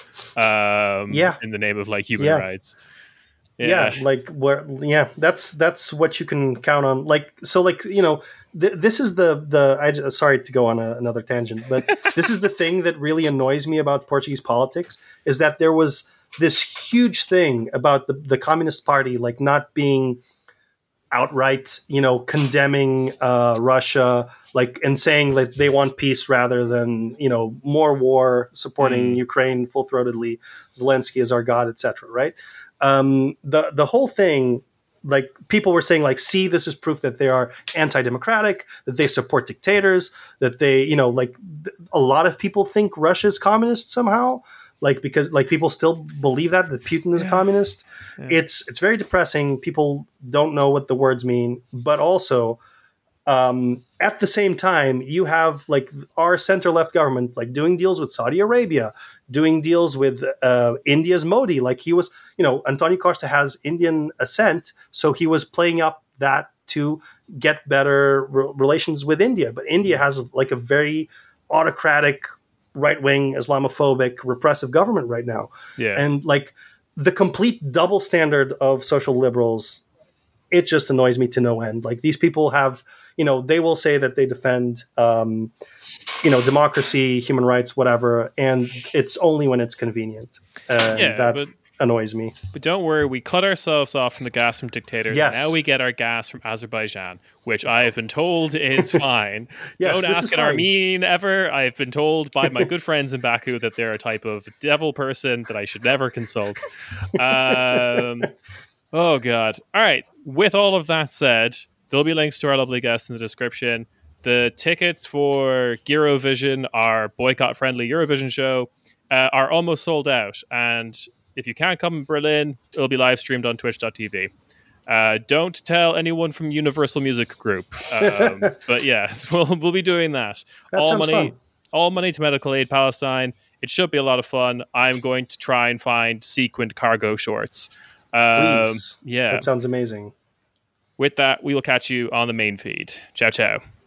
um, yeah, in the name of like human yeah. rights. Yeah. yeah, like where, yeah, that's that's what you can count on. Like, so, like, you know, th- this is the the. I just, sorry to go on a, another tangent, but this is the thing that really annoys me about Portuguese politics is that there was this huge thing about the the Communist Party, like not being outright, you know, condemning uh, Russia, like, and saying that they want peace rather than, you know, more war, supporting mm. Ukraine full throatedly, Zelensky is our god, et cetera. Right. Um, the the whole thing, like people were saying, like, see, this is proof that they are anti-democratic, that they support dictators, that they, you know, like a lot of people think Russia's communist somehow, like because like people still believe that that Putin is yeah. a communist. Yeah. It's it's very depressing. People don't know what the words mean, but also um, at the same time, you have like our center-left government, like doing deals with Saudi Arabia, doing deals with uh, India's Modi. Like he was, you know, Antonio Costa has Indian ascent, so he was playing up that to get better re- relations with India. But India has like a very autocratic, right-wing, Islamophobic, repressive government right now. Yeah. And like the complete double standard of social liberals, it just annoys me to no end. Like these people have, you know, they will say that they defend, um, you know, democracy, human rights, whatever, and it's only when it's convenient. Uh, yeah, that but, annoys me. But don't worry, we cut ourselves off from the gas from dictators. Yes. Now we get our gas from Azerbaijan, which I have been told is fine. yes, don't this ask is an fine. Armenian ever. I've been told by my good friends in Baku that they're a type of devil person that I should never consult. Um, oh, God. All right. With all of that said, there'll be links to our lovely guests in the description. The tickets for Eurovision, our boycott-friendly Eurovision show, uh, are almost sold out. And if you can't come in Berlin, it'll be live streamed on twitch dot t v. Uh, don't tell anyone from Universal Music Group. Um, but yes, we'll, we'll be doing that. That all sounds money, fun. all money to Medical Aid Palestine. It should be a lot of fun. I'm going to try and find sequined cargo shorts. Um, Please. Yeah. That sounds amazing. With that, we will catch you on the main feed. Ciao, ciao.